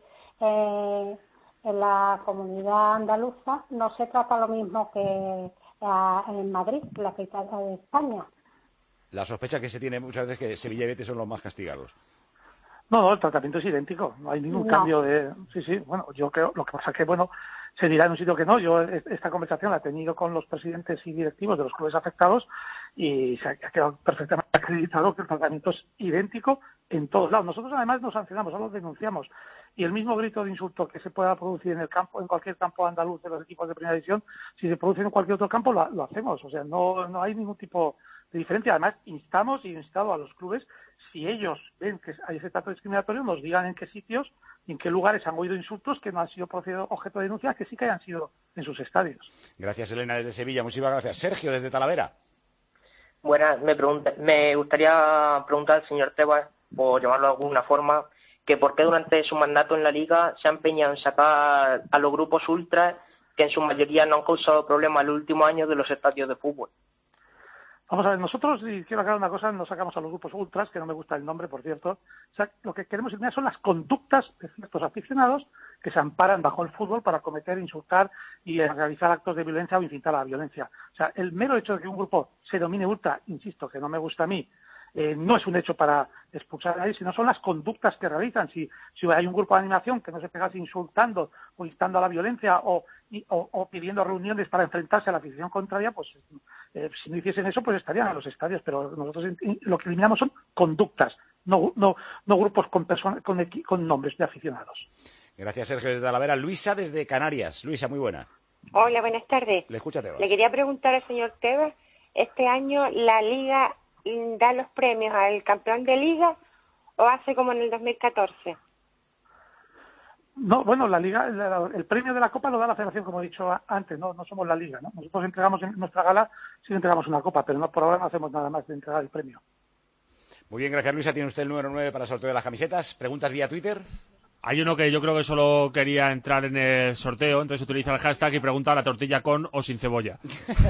eh, en la comunidad andaluza no se trata lo mismo que eh, en Madrid, la capital de España. La sospecha que se tiene muchas veces es que Sevilla y Betis son los más castigados. No, no, el tratamiento es idéntico, no hay ningún No. cambio de... Sí, sí, bueno, yo creo, lo que pasa es que, bueno, se dirá en un sitio que no. Yo e- esta conversación la he tenido con los presidentes y directivos de los clubes afectados y se ha ha quedado perfectamente acreditado que el tratamiento es idéntico en todos lados. Nosotros además no sancionamos, solo denunciamos. Y el mismo grito de insulto que se pueda producir en el campo, en cualquier campo andaluz de los equipos de primera división, si se produce en cualquier otro campo, lo, lo hacemos. O sea, no, no hay ningún tipo de diferencia. Además, instamos y he instado a los clubes, si ellos ven que hay ese trato discriminatorio, nos digan en qué sitios y en qué lugares han oído insultos que no han sido procedido objeto de denuncia, que sí que hayan sido en sus estadios. Gracias, Elena, desde Sevilla. Muchísimas gracias. Sergio, desde Talavera. Buenas, me, pregunta, me gustaría preguntar al señor Tebas, por llamarlo de alguna forma, que por qué durante su mandato en la Liga se ha empeñado en sacar a los grupos ultras que en su mayoría no han causado problemas en los últimos años de los estadios de fútbol. Vamos a ver, nosotros, y quiero aclarar una cosa, no sacamos a los grupos ultras, que no me gusta el nombre, por cierto. O sea, lo que queremos eliminar son las conductas de ciertos aficionados que se amparan bajo el fútbol para cometer, insultar y eh, realizar actos de violencia o incitar a la violencia. O sea, el mero hecho de que un grupo se domine ultra, insisto, que no me gusta a mí, eh, no es un hecho para expulsar a nadie, sino son las conductas que realizan. Si, si hay un grupo de animación que no se pegase insultando o instando a la violencia o, y, o, o pidiendo reuniones para enfrentarse a la afición contraria, pues eh, si no hiciesen eso, pues estarían en los estadios. Pero nosotros lo que eliminamos son conductas, no, no, no grupos con, personas, con, equi, con nombres de aficionados. Gracias, Sergio, desde Talavera. Luisa, desde Canarias. Luisa, muy buena. Hola, buenas tardes. Le escucha Tebas. Le quería preguntar al señor Tebas, este año la Liga da los premios al campeón de Liga o hace como en el dos mil catorce. No, bueno, la Liga, el, el premio de la Copa lo da la Federación, como he dicho antes, no, no somos la Liga, ¿no? Nosotros entregamos en nuestra gala, sí entregamos una Copa, pero no por ahora no hacemos nada más de entregar el premio. Muy bien, gracias, Luisa. Tiene usted el número nueve para el sorteo de las camisetas. ¿Preguntas vía Twitter? Hay uno que yo creo que solo quería entrar en el sorteo, entonces utiliza el hashtag y pregunta la tortilla con o sin cebolla.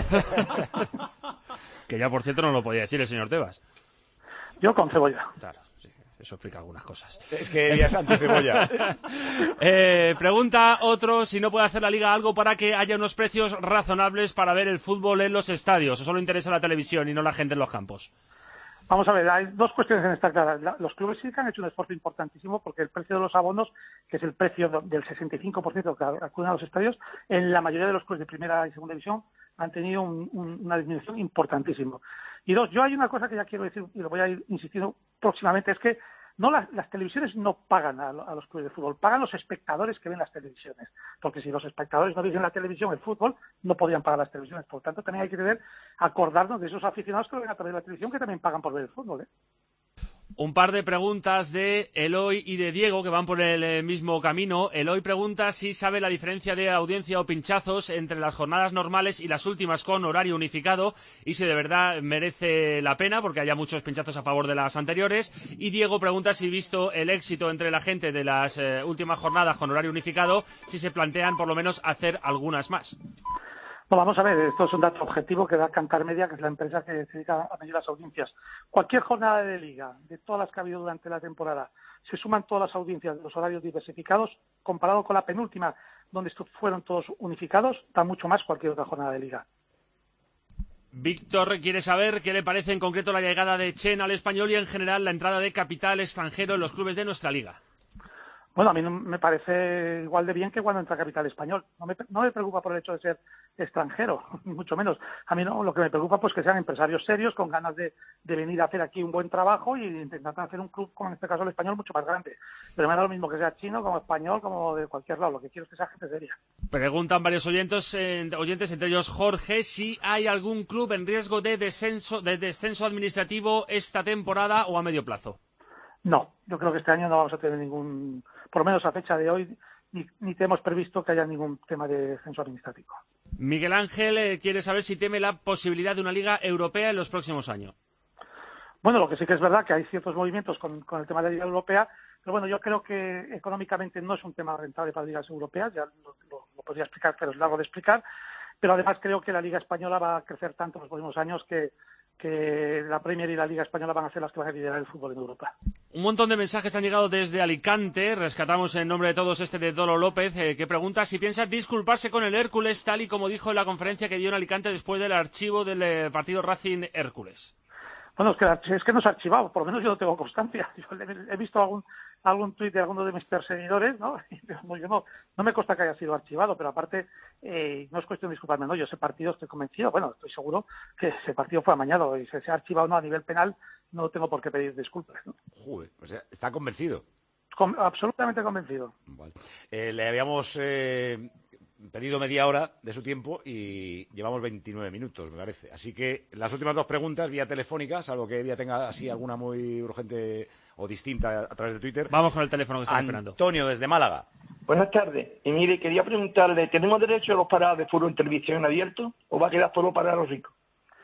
Que ya, por cierto, no lo podía decir el señor Tebas. Yo con cebolla. Claro, sí, eso explica algunas cosas. Es que ella es anti-cebolla. eh, pregunta otro si no puede hacer la Liga algo para que haya unos precios razonables para ver el fútbol en los estadios, o solo interesa la televisión y no la gente en los campos. Vamos a ver, hay dos cuestiones en esta clara. Los clubes sí que han hecho un esfuerzo importantísimo porque el precio de los abonos, que es el precio del sesenta y cinco por ciento que acuden a los estadios, en la mayoría de los clubes de primera y segunda división han tenido un, un, una disminución importantísima. Y dos, yo hay una cosa que ya quiero decir y lo voy a ir insistiendo próximamente, es que no las, las televisiones no pagan a, a los clubes de fútbol, pagan los espectadores que ven las televisiones, porque si los espectadores no viesen la televisión, el fútbol, no podrían pagar las televisiones. Por lo tanto, también hay que tener, acordarnos de esos aficionados que ven a través de la televisión que también pagan por ver el fútbol, ¿eh? Un par de preguntas de Eloy y de Diego que van por el mismo camino. Eloy pregunta si sabe la diferencia de audiencia o pinchazos entre las jornadas normales y las últimas con horario unificado y si de verdad merece la pena porque haya muchos pinchazos a favor de las anteriores. Y Diego pregunta si, visto el éxito entre la gente de las eh, últimas jornadas con horario unificado, si se plantean por lo menos hacer algunas más. No, vamos a ver, esto es un dato objetivo que da Kantar Media, que es la empresa que se dedica a medir las audiencias. Cualquier jornada de liga, de todas las que ha habido durante la temporada, se suman todas las audiencias de los horarios diversificados, comparado con la penúltima, donde estos fueron todos unificados, da mucho más cualquier otra jornada de liga. Víctor quiere saber qué le parece en concreto la llegada de Chen al Español y en general la entrada de capital extranjero en los clubes de nuestra liga. Bueno, a mí no me parece igual de bien que cuando entra Capital Español. No me, no me preocupa por el hecho de ser extranjero, ni mucho menos. A mí no, lo que me preocupa pues que sean empresarios serios, con ganas de, de venir a hacer aquí un buen trabajo y intentar hacer un club, como en este caso el Español, mucho más grande. Pero me da lo mismo que sea chino, como español, como de cualquier lado. Lo que quiero es que sea gente seria. Preguntan varios oyentes, eh, oyentes, entre ellos Jorge, si hay algún club en riesgo de descenso, de descenso administrativo esta temporada o a medio plazo. No, yo creo que este año no vamos a tener ningún, por lo menos a fecha de hoy, ni, ni tenemos previsto que haya ningún tema de descenso administrativo. Miguel Ángel eh, quiere saber si teme la posibilidad de una liga europea en los próximos años. Bueno, lo que sí que es verdad que hay ciertos movimientos con, con el tema de la liga europea, pero bueno, yo creo que económicamente no es un tema rentable para ligas europeas, ya lo, lo, lo podría explicar, pero es largo de explicar, pero además creo que la liga española va a crecer tanto en los próximos años que que la Premier y la Liga Española van a ser las que van a liderar el fútbol en Europa. Un montón de mensajes han llegado desde Alicante. Rescatamos en nombre de todos este de Dolo López, eh, que pregunta si piensa disculparse con el Hércules, tal y como dijo en la conferencia que dio en Alicante después del archivo del eh, partido Racing-Hércules. Bueno, es que, es que no se ha archivado, por lo menos yo no tengo constancia. Yo he visto algún algún tuit de alguno de mis perseguidores, ¿no? No, yo no, no me consta que haya sido archivado, pero aparte eh, no es cuestión de disculparme, no, yo ese partido estoy convencido, bueno, estoy seguro que ese partido fue amañado y si se ha archivado o no a nivel penal, no tengo por qué pedir disculpas, ¿no? Joder, o sea, está convencido. Con, absolutamente convencido. Vale. Eh, le habíamos eh, pedido media hora de su tiempo y llevamos veintinueve minutos, me parece. Así que las últimas dos preguntas vía telefónica, salvo que ella tenga así alguna muy urgente o distinta a través de Twitter. Vamos con el teléfono que están esperando. Antonio, desde Málaga. Buenas tardes. Y mire, quería preguntarle, ¿tenemos derecho a los paradas de fútbol en televisión abierto o va a quedar solo para los ricos?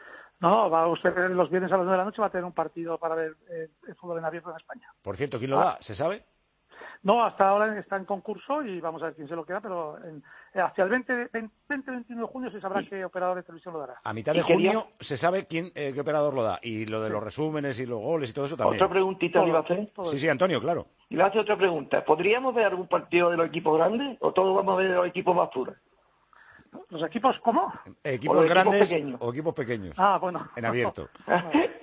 No, va usted los viernes a las nueve de la noche va a tener un partido para ver eh, el fútbol en abierto en España. Por cierto, ¿quién lo ah. da? ¿Se sabe? No, hasta ahora está en concurso y vamos a ver quién se lo queda, pero en, hacia el veinte veintiuno de junio se sabrá qué operador de televisión lo dará. A mitad de junio se sabe quién eh, qué operador lo da. Y lo de los resúmenes y los goles y todo eso también. ¿Otra preguntita le iba a hacer? Sí, sí, Antonio, claro. Y le hace otra pregunta. ¿Podríamos ver algún partido de los equipos grandes o todos vamos a ver de los equipos basura? ¿Los equipos cómo? Equipos o grandes equipos o equipos pequeños. Ah, bueno. En abierto. No,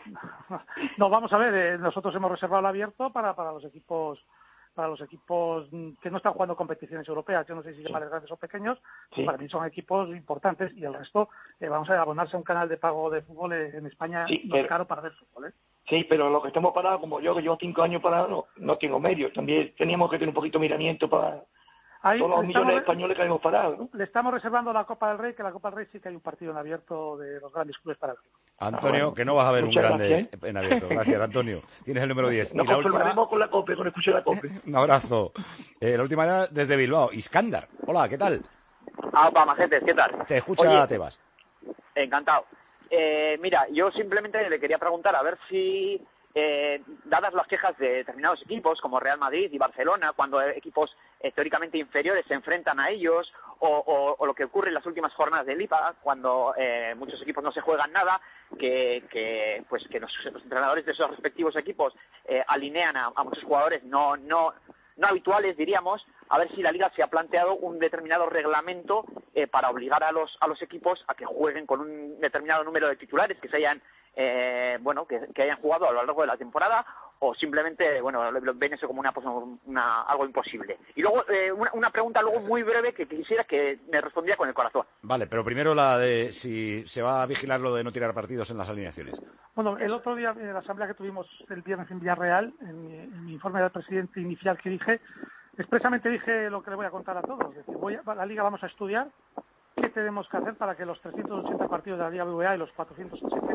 no, no, vamos a ver, eh, nosotros hemos reservado el abierto para, para los equipos para los equipos que no están jugando competiciones europeas. Yo no sé si llamarles grandes o pequeños, sí. Para mí son equipos importantes y el resto eh, vamos a abonarse a un canal de pago de fútbol en España sí, no pero... es caro para ver fútbol, ¿eh? Sí, pero los que estamos parados, como yo, que llevo cinco años parado, no, no tengo medios. También teníamos que tener un poquito de miramiento para Ahí todos los millones de españoles que hemos parado, ¿no? Le estamos reservando la Copa del Rey, que la Copa del Rey sí que hay un partido en abierto de los grandes clubes para ver. Antonio, ah, bueno. que no vas a ver Muchas un grande gracias. en abierto. Gracias, Antonio. Tienes el número diez. Nos conformaremos última... con la COPE, con escuchar la COPE. Un abrazo. Eh, la última ya desde Bilbao. Iskandar. Hola, ¿qué tal? Ah, vamos, gente, ¿qué tal? Te escucha Oye, Tebas. Encantado. Eh, mira, yo simplemente le quería preguntar a ver si... Eh, dadas las quejas de determinados equipos como Real Madrid y Barcelona, cuando equipos eh, teóricamente inferiores se enfrentan a ellos, o, o, o lo que ocurre en las últimas jornadas de Liga, cuando eh, muchos equipos no se juegan nada, que, que pues que los, los entrenadores de esos respectivos equipos eh, alinean a, a muchos jugadores no no no habituales, diríamos, a ver si la Liga se ha planteado un determinado reglamento eh, para obligar a los a los equipos a que jueguen con un determinado número de titulares que se hayan Eh, bueno, que, que hayan jugado a lo largo de la temporada, o simplemente, bueno, ven eso como una, una algo imposible. Y luego, eh, una, una pregunta luego muy breve que quisiera que me respondiera con el corazón. Vale, pero primero la de si se va a vigilar lo de no tirar partidos en las alineaciones. Bueno, el otro día en la asamblea que tuvimos el viernes en Villarreal, en mi, en mi informe del presidente inicial que dije, expresamente dije lo que le voy a contar a todos. Es decir, voy a, la Liga vamos a estudiar qué tenemos que hacer para que los trescientos ochenta partidos de la Liga B B V A y los cuatrocientos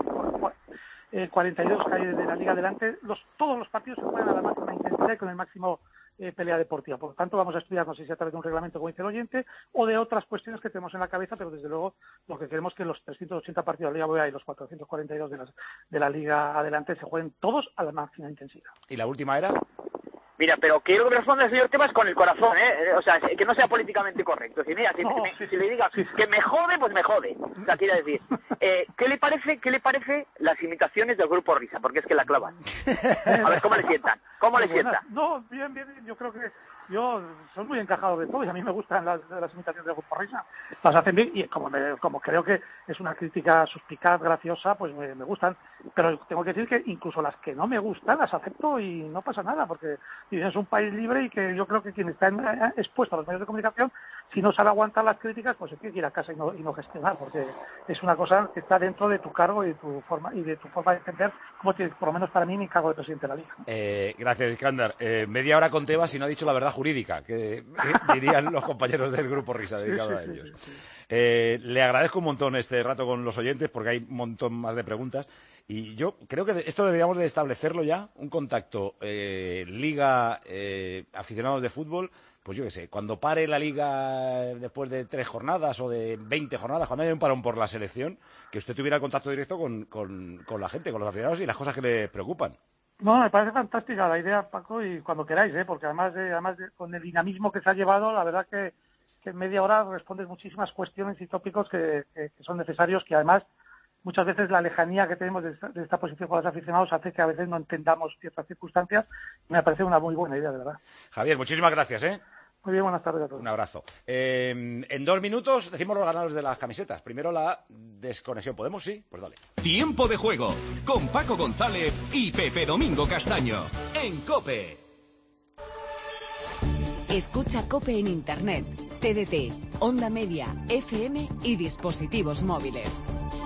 cuarenta y dos que hay de la Liga adelante, los, todos los partidos se juegan a la máxima intensidad y con el máximo eh, pelea deportiva. Por lo tanto, vamos a estudiar, no sé si a través de un reglamento, como dice el oyente, o de otras cuestiones que tenemos en la cabeza, pero desde luego lo que queremos es que los trescientos ochenta partidos de la Liga B B V A y los cuatrocientos cuarenta y dos de, las, de la Liga adelante se jueguen todos a la máxima intensidad. ¿Y la última era? Mira, pero quiero que me responda el señor Tebas con el corazón, ¿eh? O sea, que no sea políticamente correcto. Si, mira, si, no, me, sí, si le diga sí. que me jode, pues me jode. O sea, quiero decir, eh, ¿qué le parece qué le parece las imitaciones del Grupo Risa? Porque es que la clavan. A ver, ¿cómo le sientan? ¿Cómo le sientan? No, bien, bien, yo creo que yo soy muy encajado de todo y a mí me gustan las, las imitaciones del Grupo Risa. Las hacen bien y como, me, como creo que es una crítica suspicaz, graciosa, pues me, me gustan. Pero tengo que decir que incluso las que no me gustan las acepto y no pasa nada, porque es un país libre y que yo creo que quien está expuesto a los medios de comunicación, si no sabe aguantar las críticas, pues se tiene que ir a casa y no, y no gestionar, porque es una cosa que está dentro de tu cargo y de tu forma y de tu forma de entender, como que, por lo menos para mí, mi cargo de presidente de la Liga. Eh, gracias, Iskandar. Eh, media hora con Tebas y no ha dicho la verdad jurídica, que, que dirían los compañeros del Grupo Risa dedicado a ellos. Eh, le agradezco un montón este rato con los oyentes porque hay un montón más de preguntas y yo creo que esto deberíamos de establecerlo ya, un contacto eh, Liga eh, aficionados de fútbol, pues yo qué sé, cuando pare la Liga después de tres jornadas o de veinte jornadas, cuando haya un parón por la selección, que usted tuviera contacto directo con, con, con la gente, con los aficionados y las cosas que le preocupan. No, me parece fantástica la idea, Paco, y cuando queráis, ¿eh? Porque además, de, además de, con el dinamismo que se ha llevado, la verdad que, que en media hora respondes muchísimas cuestiones y tópicos que, que, que son necesarios, que además muchas veces la lejanía que tenemos de esta, de esta posición con los aficionados hace que a veces no entendamos ciertas circunstancias. Me parece una muy buena idea, de verdad. Javier, muchísimas gracias, ¿eh? Muy bien, buenas tardes a todos. Un abrazo. Eh, en dos minutos decimos los ganadores de las camisetas. Primero la desconexión. ¿Podemos? Sí, pues dale. Tiempo de juego con Paco González y Pepe Domingo Castaño en COPE. Escucha COPE en Internet, T D T, Onda Media, F M y dispositivos móviles.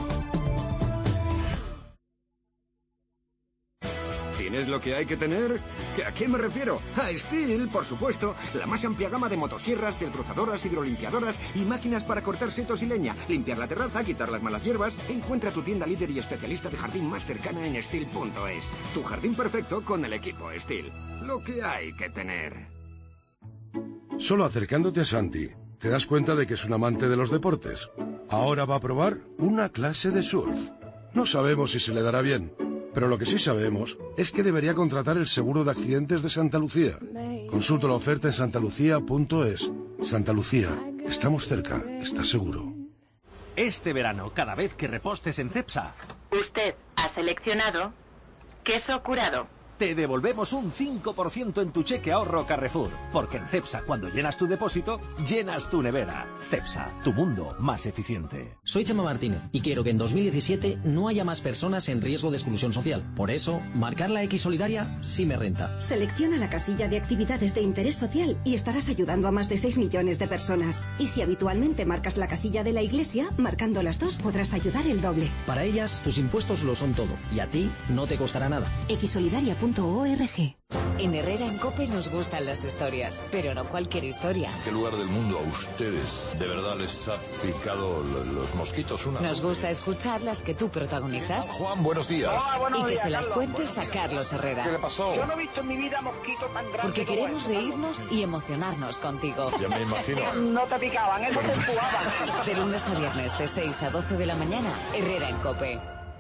¿Tienes lo que hay que tener? ¿A qué me refiero? A Stihl, por supuesto. La más amplia gama de motosierras, desbrozadoras, hidrolimpiadoras y máquinas para cortar setos y leña, limpiar la terraza, quitar las malas hierbas. Encuentra tu tienda líder y especialista de jardín más cercana en Stihl punto es. Tu jardín perfecto con el equipo Stihl. Lo que hay que tener. Solo acercándote a Santi, te das cuenta de que es un amante de los deportes. Ahora va a probar una clase de surf. No sabemos si se le dará bien, pero lo que sí sabemos es que debería contratar el seguro de accidentes de Santa Lucía. Consulta la oferta en santa lucía punto es. Santa Lucía, estamos cerca, ¿estás seguro? Este verano, cada vez que repostes en Cepsa, usted ha seleccionado queso curado. Te devolvemos un cinco por ciento en tu cheque ahorro Carrefour. Porque en Cepsa, cuando llenas tu depósito, llenas tu nevera. Cepsa, tu mundo más eficiente. Soy Chema Martínez y quiero que en dos mil diecisiete no haya más personas en riesgo de exclusión social. Por eso, marcar la X solidaria sí me renta. Selecciona la casilla de actividades de interés social y estarás ayudando a más de seis millones de personas. Y si habitualmente marcas la casilla de la Iglesia, marcando las dos podrás ayudar el doble. Para ellas, tus impuestos lo son todo y a ti no te costará nada. xsolidaria punto org. En Herrera en COPE nos gustan las historias, pero no cualquier historia. ¿Qué lugar del mundo a ustedes de verdad les ha picado los mosquitos? Una Nos gusta escuchar las que tú protagonizas. Juan, buenos días. Hola, buenos Y que días, se las Carlos. cuentes a Carlos Herrera. ¿Qué le pasó? Yo no he visto en mi vida mosquito tan grande. Porque como queremos este. reírnos y emocionarnos contigo. Ya me imagino. No te picaban, eso te empujaban. De lunes a viernes de seis a doce de la mañana, Herrera en COPE.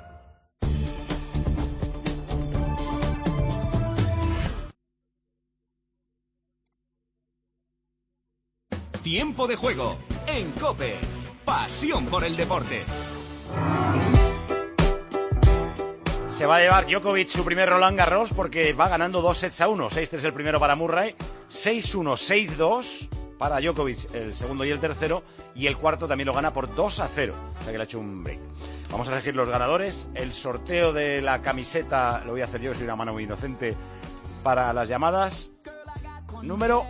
Tiempo de juego en COPE. Pasión por el deporte. Se va a llevar Djokovic su primer Roland Garros porque va ganando dos sets a uno. seis tres el primero para Murray, seis uno, seis dos para Djokovic el segundo y el tercero, y el cuarto también lo gana por dos a cero. O sea que le ha hecho un break. Vamos a elegir los ganadores. El sorteo de la camiseta lo voy a hacer yo, soy una mano muy inocente para las llamadas. Número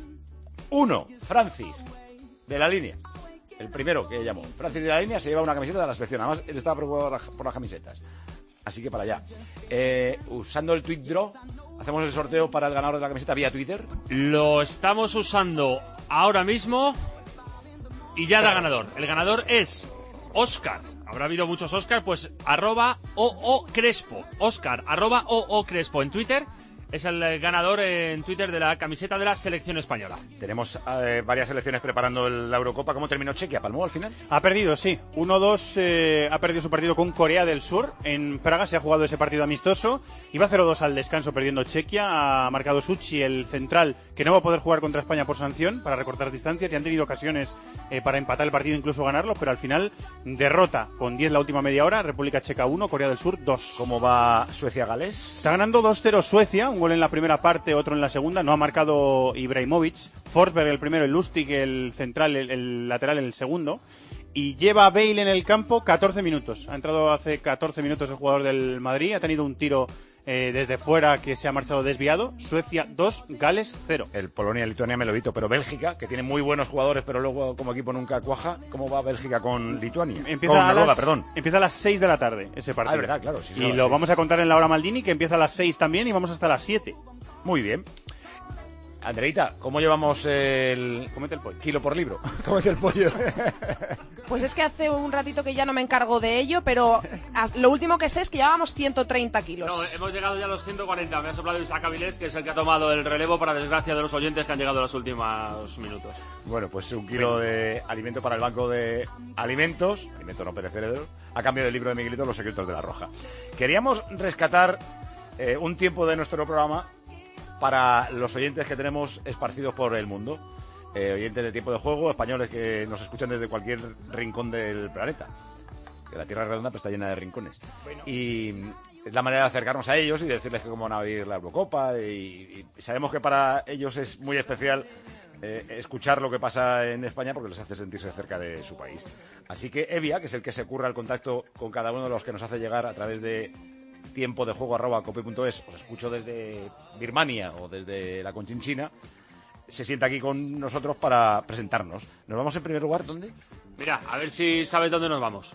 uno, Francis, de la línea. El primero que llamó. Francis de la línea se lleva una camiseta de la selección. Además, él estaba preocupado por las camisetas. Así que para allá. Eh, usando el Tweet Draw, hacemos el sorteo para el ganador de la camiseta vía Twitter. Lo estamos usando ahora mismo y ya da ganador. El ganador es Óscar. Habrá habido muchos Óscar, pues arroba oo crespo. Óscar, arroba oo crespo en Twitter. Es el ganador en Twitter de la camiseta de la selección española. Tenemos eh, varias selecciones preparando la Eurocopa. ¿Cómo terminó Chequia? ¿Palmó al final? Ha perdido, sí. uno dos, eh, ha perdido su partido con Corea del Sur. En Praga se ha jugado ese partido amistoso. Iba cero dos al descanso perdiendo Chequia. Ha marcado Suchi, el central, que no va a poder jugar contra España por sanción, para recortar distancias. Y han tenido ocasiones eh, para empatar el partido, incluso ganarlo. Pero al final, derrota con diez la última media hora. República Checa uno, Corea del Sur dos. ¿Cómo va Suecia-Gales? Está ganando dos cero Suecia. Un gol en la primera parte, otro en la segunda. No ha marcado Ibrahimovic. Forsberg el primero, el Lustig el central, el, el lateral el segundo. Y lleva a Bale en el campo catorce minutos. Ha entrado hace catorce minutos el jugador del Madrid. Ha tenido un tiro eh, desde fuera que se ha marchado desviado. Suecia dos, Gales cero. El Polonia-Lituania me lo evito, pero Bélgica, que tiene muy buenos jugadores, pero luego como equipo nunca cuaja. ¿Cómo va Bélgica con Lituania? Empieza, con a, Noruega, las, perdón. empieza a las seis de la tarde ese partido. Ah, es verdad, claro. Sí, y lo seis. Vamos a contar en la hora Maldini, que empieza a las seis también, y vamos hasta las siete. Muy bien. Andreita, ¿cómo llevamos el... Cómete el pollo. Kilo por libro. Cómete el pollo. Pues es que hace un ratito que ya no me encargo de ello, pero lo último que sé es que llevábamos ciento treinta kilos. No, hemos llegado ya a los ciento cuarenta. Me ha soplado Isaac Avilés, que es el que ha tomado el relevo, para desgracia de los oyentes que han llegado en los últimos minutos. Bueno, pues un kilo de alimento para el banco de alimentos, alimentos no perecederos, a cambio del libro de Miguelito, Los secretos de la Roja. Queríamos rescatar eh, un tiempo de nuestro programa para los oyentes que tenemos esparcidos por el mundo, eh, oyentes de Tiempo de Juego, españoles que nos escuchan desde cualquier rincón del planeta, que la Tierra es redonda pero está llena de rincones. Bueno. Y es la manera de acercarnos a ellos y decirles que cómo van a vivir la Eurocopa, y, y sabemos que para ellos es muy especial eh, escuchar lo que pasa en España, porque les hace sentirse cerca de su país. Así que Evia, que es el que se curra el contacto con cada uno de los que nos hace llegar a través de tiempo de juego arroba cope punto es, os escucho desde Birmania o desde la Conchinchina, se sienta aquí con nosotros para presentarnos. ¿Nos vamos en primer lugar? ¿Dónde? Mira, a ver si sabes dónde nos vamos.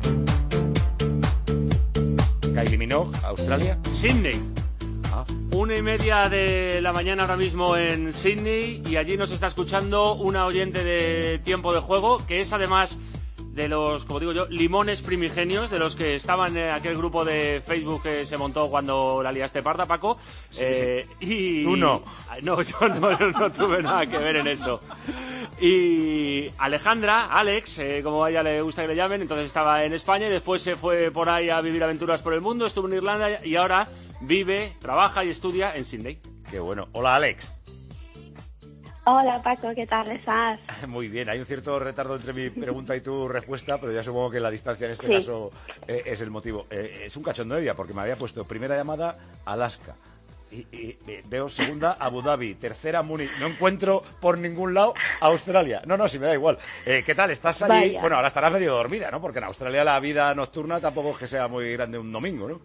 Kylie Minogue, Australia. Sydney. Ah. Una y media de la mañana ahora mismo en Sydney, y allí nos está escuchando una oyente de Tiempo de Juego, que es además de los, como digo yo, limones primigenios, de los que estaban en aquel grupo de Facebook que se montó cuando la liaste parda, Paco. Sí. Eh, y... Tú no. No, yo no, no tuve nada que ver en eso. Y Alejandra, Alex, eh, como a ella le gusta que le llamen, entonces estaba en España y después se fue por ahí a vivir aventuras por el mundo, estuvo en Irlanda y ahora vive, trabaja y estudia en Sydney. Qué bueno. Hola, Alex. Hola, Paco, ¿qué tal estás? Muy bien, hay un cierto retardo entre mi pregunta y tu respuesta, pero ya supongo que la distancia en este sí. caso eh, es el motivo. Eh, es un cachondo de ella, porque me había puesto primera llamada Alaska, y, y, y veo segunda Abu Dhabi, tercera Múnich, no encuentro por ningún lado Australia. No, no, sí me da igual. Eh, ¿Qué tal? ¿Estás allí? Vaya. Bueno, ahora estarás medio dormida, ¿no? Porque en Australia la vida nocturna tampoco es que sea muy grande un domingo, ¿no?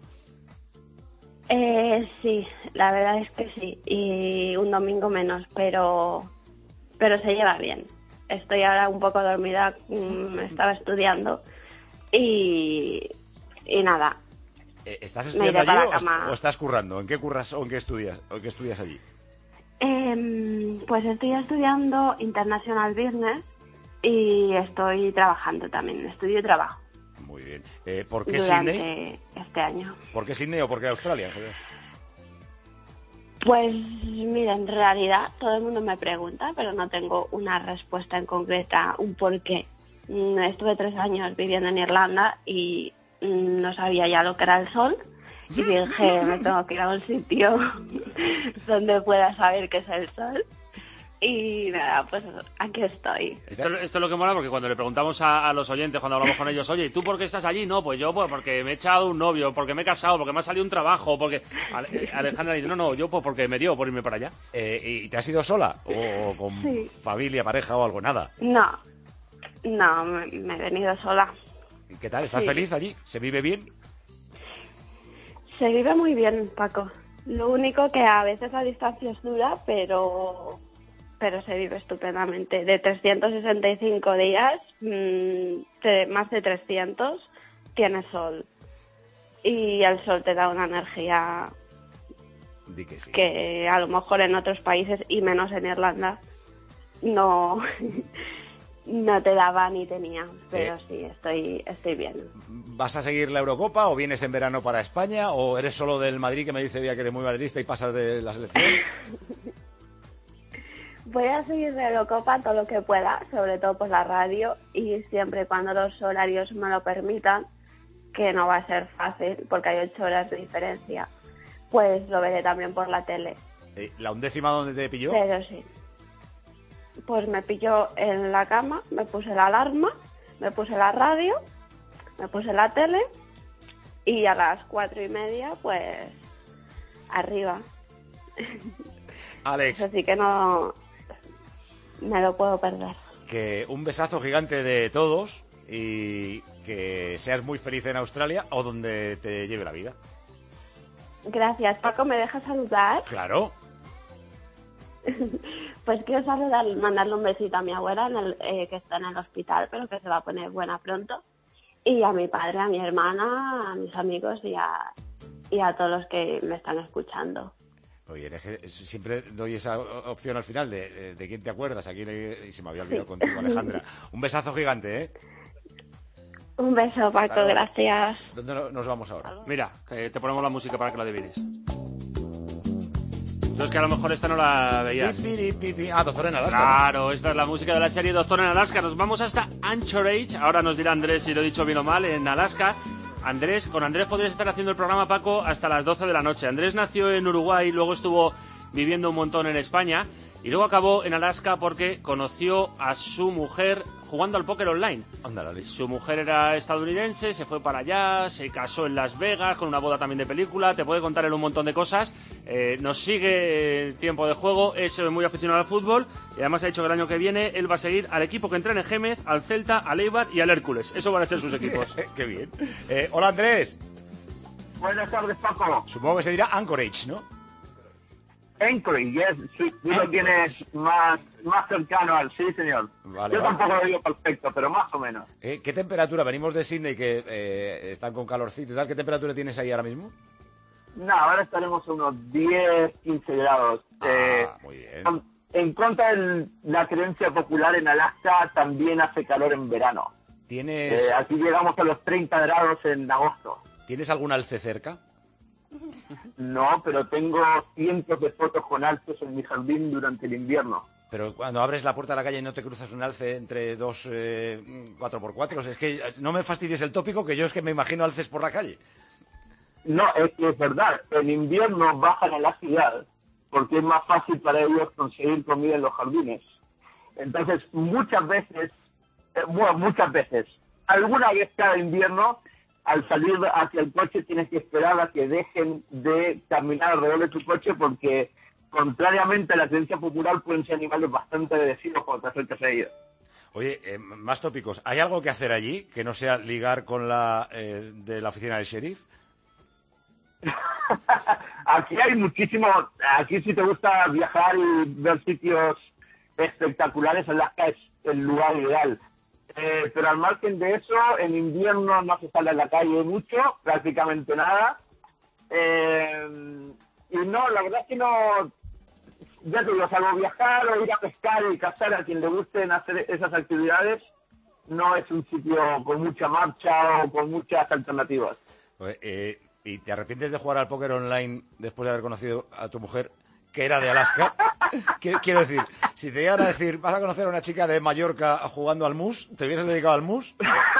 Eh, sí, la verdad es que sí, y un domingo menos, pero... pero se lleva bien. Estoy ahora un poco dormida, mmm, estaba estudiando y, y nada. ¿Estás estudiando allí o, o estás currando? ¿En qué curras o en qué estudias? ¿O en qué estudias allí? Eh, pues estoy estudiando International Business y estoy trabajando también, estudio y trabajo. Muy bien. Eh, ¿Por qué durante Sydney? Este año. ¿Por qué Sydney o por qué Australia? Pues mira, en realidad todo el mundo me pregunta, pero no tengo una respuesta en concreta, un porqué. Estuve tres años viviendo en Irlanda y no sabía ya lo que era el sol y dije, me tengo que ir a un sitio donde pueda saber qué es el sol. Y nada, pues aquí estoy. Esto, esto es lo que mola, porque cuando le preguntamos a, a los oyentes, cuando hablamos con ellos, oye, ¿tú por qué estás allí? No, pues yo pues porque me he echado un novio, porque me he casado, porque me ha salido un trabajo, porque... Ale, Alejandra dice, no, no, yo pues porque me dio por irme para allá. Eh, ¿Y te has ido sola? ¿O con sí. familia, pareja o algo? Nada. No, no, me, me he venido sola. ¿Y qué tal? ¿Estás Sí. feliz allí? ¿Se vive bien? Se vive muy bien, Paco. Lo único que a veces la distancia es dura, pero pero se vive estupendamente. De trescientos sesenta y cinco días, mmm, de más de trescientos, tienes sol. Y el sol te da una energía Di que sí. que a lo mejor en otros países, y menos en Irlanda, no, no te daba ni tenía. Pero Eh. sí, estoy, estoy bien. ¿Vas a seguir la Eurocopa o vienes en verano para España o eres solo del Madrid, que me dice Bea que eres muy madridista y pasas de la selección? Voy a seguir de Eurocopa todo lo que pueda, sobre todo por la radio, y siempre y cuando los horarios me lo permitan, que no va a ser fácil porque hay ocho horas de diferencia, pues lo veré también por la tele. Eh, ¿La undécima dónde te pilló? Pero sí, pues me pilló en la cama, me puse la alarma, me puse la radio, me puse la tele y a las cuatro y media pues arriba. Alex, Así que no me lo puedo perder. que un besazo gigante de todos y que seas muy feliz en Australia o donde te lleve la vida. Gracias, Paco. ¿Me dejas saludar? Claro. Pues quiero saludar, mandarle un besito a mi abuela en el, eh, que está en el hospital, pero que se va a poner buena pronto. Y a mi padre, a mi hermana, a mis amigos y a, y a todos los que me están escuchando. Oye, es que siempre doy esa opción al final de, de, de quién te acuerdas, a quién le... y se me había olvidado contigo, Alejandra. Un besazo gigante, ¿eh? Un beso, Paco, Claro. gracias. ¿Dónde no- nos vamos ahora? Mira, que te ponemos la música para que la adivines. Yo es que a lo mejor esta no la veías. Pi, pi, pi, pi. Ah, Doctor en Alaska. Claro, esta es la música de la serie Doctor en Alaska. Nos vamos hasta Anchorage. Ahora nos dirá Andrés si lo he dicho bien o mal, en Alaska. Andrés, con Andrés podrías estar haciendo el programa, Paco, hasta las doce de la noche. Andrés nació en Uruguay, luego estuvo viviendo un montón en España y luego acabó en Alaska porque conoció a su mujer jugando al póker online. Ándale. Su mujer era estadounidense, se fue para allá, se casó en Las Vegas con una boda también de película, te puede contar él un montón de cosas. Eh, nos sigue en tiempo de juego, es eh, muy aficionado al fútbol y además ha dicho que el año que viene él va a seguir al equipo que entrena en Gémez, al Celta, al Eibar y al Hércules. Eso van a ser sus equipos. Qué bien. Eh, hola, Andrés. Buenas tardes, Paco. Supongo que se dirá Anchorage, ¿no? Anchorage, yes, sí, tú lo tienes más, más cercano al sí, señor. Vale, Yo vale. tampoco lo digo perfecto, pero más o menos. Eh, ¿Qué temperatura? Venimos de Sydney, que eh, están con calorcito y tal. ¿Qué temperatura tienes ahí ahora mismo? No, ahora estaremos a unos diez, quince grados. Eh, muy bien. En contra de la creencia popular, en Alaska también hace calor en verano. ¿Tienes, Eh, aquí llegamos a los treinta grados en agosto. ¿Tienes algún alce cerca? No, pero tengo cientos de fotos con alces en mi jardín durante el invierno. Pero cuando abres la puerta de la calle y no te cruzas un alce entre dos eh, cuatro por cuatro, es que no me fastidies el tópico, que yo es que me imagino alces por la calle. No, es que es verdad. En invierno bajan a la ciudad porque es más fácil para ellos conseguir comida en los jardines. Entonces, muchas veces, eh, bueno, muchas veces, alguna vez cada invierno, al salir hacia el coche tienes que esperar a que dejen de caminar alrededor de tu coche porque, contrariamente a la creencia popular, pueden ser animales bastante agresivos cuando te acercas a ellos. Oye, eh, más tópicos. ¿Hay algo que hacer allí que no sea ligar con la eh, de la oficina del sheriff? Aquí hay muchísimo, aquí si te gusta viajar y ver sitios espectaculares, Alaska es el lugar ideal. Eh, pero al margen de eso, en invierno no se sale a la calle mucho, prácticamente nada. Eh, y no, la verdad es que no, ya te digo, salvo viajar o ir a pescar y cazar, a quien le gusten hacer esas actividades, no es un sitio con mucha marcha o con muchas alternativas. Oye, eh, ¿y te arrepientes de jugar al póker online después de haber conocido a tu mujer, que era de Alaska? Quiero, quiero decir, si te llegan a decir, vas a conocer a una chica de Mallorca jugando al mus, ¿te hubieses dedicado al mus?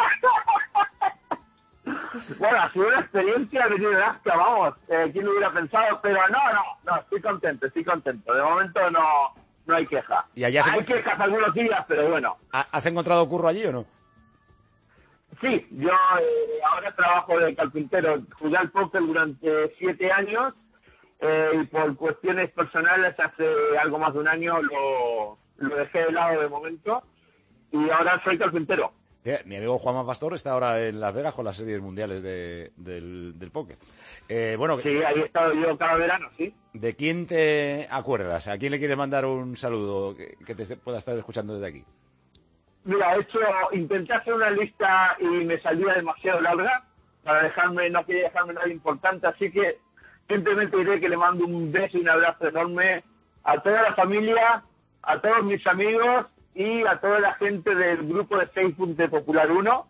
Bueno, ha sido una experiencia venir a Alaska, vamos, eh, quién lo hubiera pensado, pero no, no, no, estoy contento, estoy contento. De momento no, no hay queja. ¿Y allá se hay encuent- quejas algunos días, pero bueno. ¿Ha- ¿Has encontrado curro allí o no? Sí, yo eh, ahora trabajo de carpintero, jugué al póker durante siete años eh, y por cuestiones personales hace algo más de un año lo, lo dejé de lado de momento y ahora soy carpintero. Eh, mi amigo Juanma Pastor está ahora en Las Vegas con las series mundiales de, del, del póker. Eh, bueno, sí, ahí he estado yo cada verano, sí. ¿De quién te acuerdas? ¿A quién le quieres mandar un saludo que, que te pueda estar escuchando desde aquí? Mira, he hecho, intenté hacer una lista y me salía demasiado larga para dejarme, no quería dejarme nada importante, así que simplemente diré que le mando un beso y un abrazo enorme a toda la familia, a todos mis amigos y a toda la gente del grupo de Facebook de Popular uno.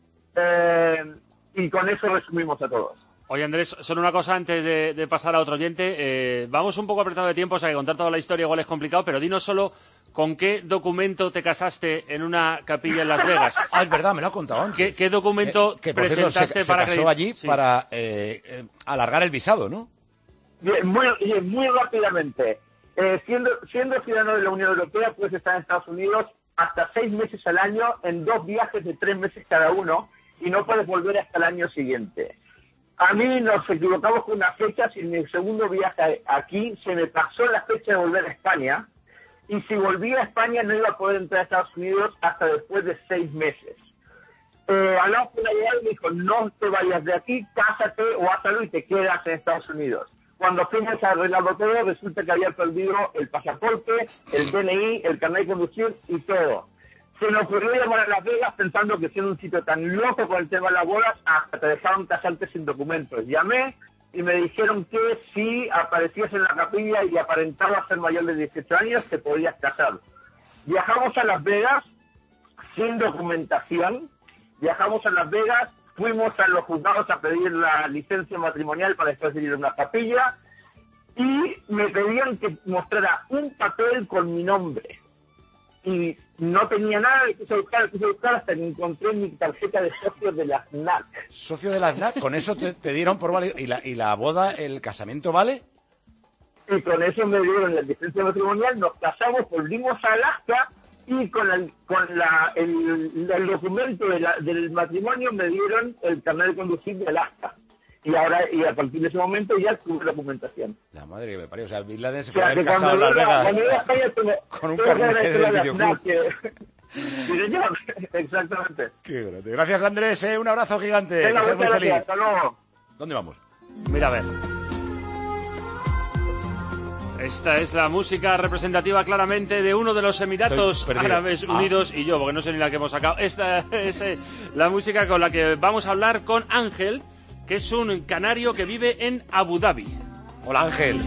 Eh, y con eso resumimos a todos. Oye, Andrés, solo una cosa antes de, de pasar a otro oyente. Eh, vamos un poco apretado de tiempo, o sea que contar toda la historia igual es complicado, pero dinos solo con qué documento te casaste en una capilla en Las Vegas. Ah, es verdad, me lo ha contado antes. ¿Qué, qué documento que, que, por presentaste cierto, se, para se casó allí sí. para eh, eh, alargar el visado, ¿no? Bien, muy, muy rápidamente. Eh, siendo, siendo ciudadano de la Unión Europea, puedes estar en Estados Unidos hasta seis meses al año en dos viajes de tres meses cada uno y no puedes volver hasta el año siguiente. A mí nos equivocamos con una fecha, si en mi segundo viaje aquí se me pasó la fecha de volver a España y si volvía a España no iba a poder entrar a Estados Unidos hasta después de seis meses. Eh, hablamos con la abogado y me dijo, no te vayas de aquí, cásate o hazlo y te quedas en Estados Unidos. Cuando fuimos a arreglarlo todo, resulta que había perdido el pasaporte, el D N I, el carnet de conducir y todo. Se me ocurrió llamar a Las Vegas pensando que siendo un sitio tan loco con el tema de las bodas, hasta te dejaron casarte sin documentos. Llamé y me dijeron que si aparecías en la capilla y aparentabas ser mayor de dieciocho años, te podías casar. Viajamos a Las Vegas sin documentación, viajamos a Las Vegas, fuimos a los juzgados a pedir la licencia matrimonial para después ir a una capilla y me pedían que mostrara un papel con mi nombre. Y no tenía nada, le quise buscar, le quise buscar hasta que encontré mi tarjeta de socio de la F N A C. ¿Socio de la F N A C? ¿Con eso te, te dieron por válido? ¿Y la, ¿Y la boda, el casamiento vale? Y con eso me dieron la licencia matrimonial, nos casamos, volvimos a Alaska y con, el, con la, el, el documento de la, del matrimonio me dieron el carnet de conducir de Alaska. Y ahora, y a partir de ese momento ya tuve documentación. La madre que me parió. O sea, Bin Laden se o sea, puede haber casado en Las Vegas España, con un carnet de videoclub. Que... Sí, señor, exactamente. Qué grande. Gracias, Andrés. ¿eh? Un abrazo gigante. Venga, que seas muy gracias, feliz. Hasta luego. ¿Dónde vamos? Mira, a ver. Esta es la música representativa claramente de uno de los Emiratos Árabes ah. Unidos y yo, porque no sé ni la que hemos sacado. Esta es eh, la música con la que vamos a hablar con Ángel, que es un canario que vive en Abu Dhabi. Hola, Ángel.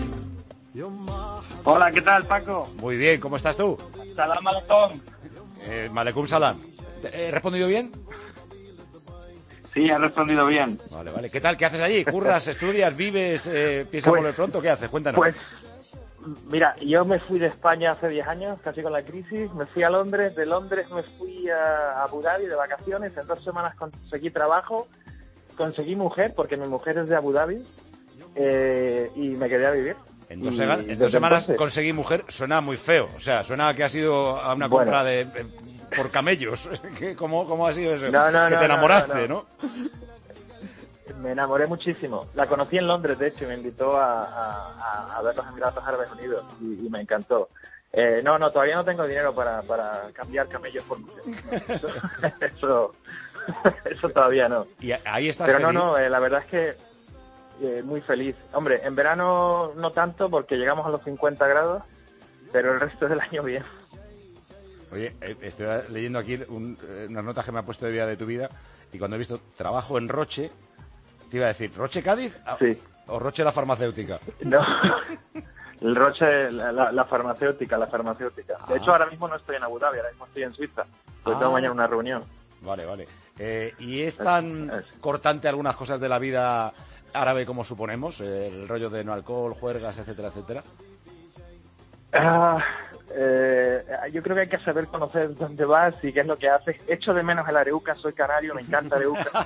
Hola, ¿qué tal, Paco? Muy bien, ¿cómo estás tú? Salam aleikum. Eh, Malekum salam. ¿He respondido bien? Sí, he respondido bien. Vale, vale. ¿Qué tal? ¿Qué haces allí? ¿Curras, estudias, vives, eh, piensas pues, volver pronto? ¿Qué haces? Cuéntanos. Pues, mira, yo me fui de España hace diez años, casi con la crisis. Me fui a Londres, de Londres me fui a Abu Dhabi de vacaciones. En dos semanas conseguí trabajo, conseguí mujer, porque mi mujer es de Abu Dhabi, eh, y me quedé a vivir. En dos, y, en dos semanas entonces... conseguí mujer, suena muy feo. O sea, suena que ha sido a una bueno. compra de, de por camellos. ¿Cómo, ¿Cómo ha sido eso? No, no, que no, te enamoraste, no, ¿no? ¿no? Me enamoré muchísimo. La conocí en Londres, de hecho, y me invitó a, a, a ver los Emiratos Árabes Unidos y, y me encantó. Eh, no, no, todavía no tengo dinero para, para cambiar camellos por mujer. No, eso, eso, eso todavía no. Y ahí estás Pero feliz. no, no, eh, la verdad es que eh, muy feliz. Hombre, en verano no tanto porque llegamos a los cincuenta grados, pero el resto del año bien. Oye, estoy leyendo aquí un, unas notas que me ha puesto de vida de tu vida y cuando he visto trabajo en Roche, te iba a decir, ¿Roche Cádiz? Sí. ¿O Roche la farmacéutica? No, el Roche, la, la, la farmacéutica, la farmacéutica. Ah. De hecho, ahora mismo no estoy en Abu Dhabi, ahora mismo estoy en Suiza, porque ah. tengo mañana una reunión. Vale, vale. Eh, ¿Y es tan es, es. cortante algunas cosas de la vida árabe como suponemos? El rollo de no alcohol, juergas, etcétera, etcétera. Ah, eh, yo creo que hay que saber conocer dónde vas y qué es lo que haces. Echo de menos el Areuca, soy canario, me encanta Areuca.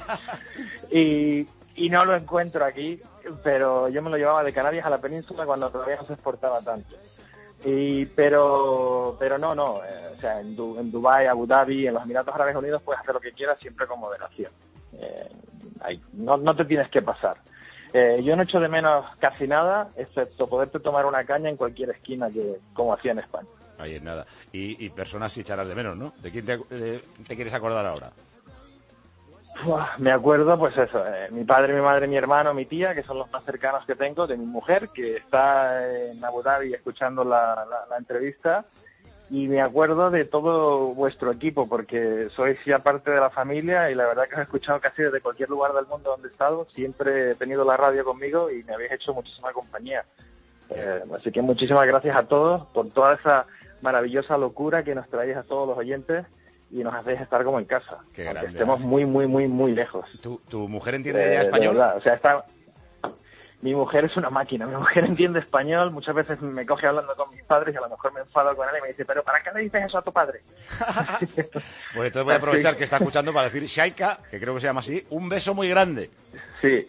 y, y no lo encuentro aquí, pero yo me lo llevaba de Canarias a la península cuando todavía no se exportaba tanto. Y, pero pero no, no. Eh, o sea, en, du, en Dubái, Abu Dhabi, en los Emiratos Árabes Unidos puedes hacer lo que quieras siempre con moderación. Eh, hay, no, no te tienes que pasar. Eh, yo no echo de menos casi nada, excepto poderte tomar una caña en cualquier esquina, que como hacía en España. Ahí es nada. Y, y personas si echarás de menos, ¿no? ¿De quién te, de, te quieres acordar ahora? Buah, me acuerdo, pues eso, eh, mi padre, mi madre, mi hermano, mi tía, que son los más cercanos que tengo, de mi mujer, que está en Abu Dhabi escuchando la, la, la entrevista, y me acuerdo de todo vuestro equipo, porque sois ya parte de la familia, y la verdad que os he escuchado casi desde cualquier lugar del mundo donde he estado, siempre he tenido la radio conmigo y me habéis hecho muchísima compañía. Eh, así que muchísimas gracias a todos por toda esa maravillosa locura que nos traéis a todos los oyentes, y nos hacéis estar como en casa, Qué aunque grande. estemos muy, muy, muy, muy lejos. ¿Tu, tu mujer entiende De- ya español? de verdad, o sea, está... Mi mujer es una máquina, mi mujer entiende español, muchas veces me coge hablando con mis padres y a lo mejor me enfado con él y me dice, pero ¿para qué le dices eso a tu padre? Pues entonces voy a aprovechar que está escuchando para decir Shaika, que creo que se llama así, un beso muy grande. Sí.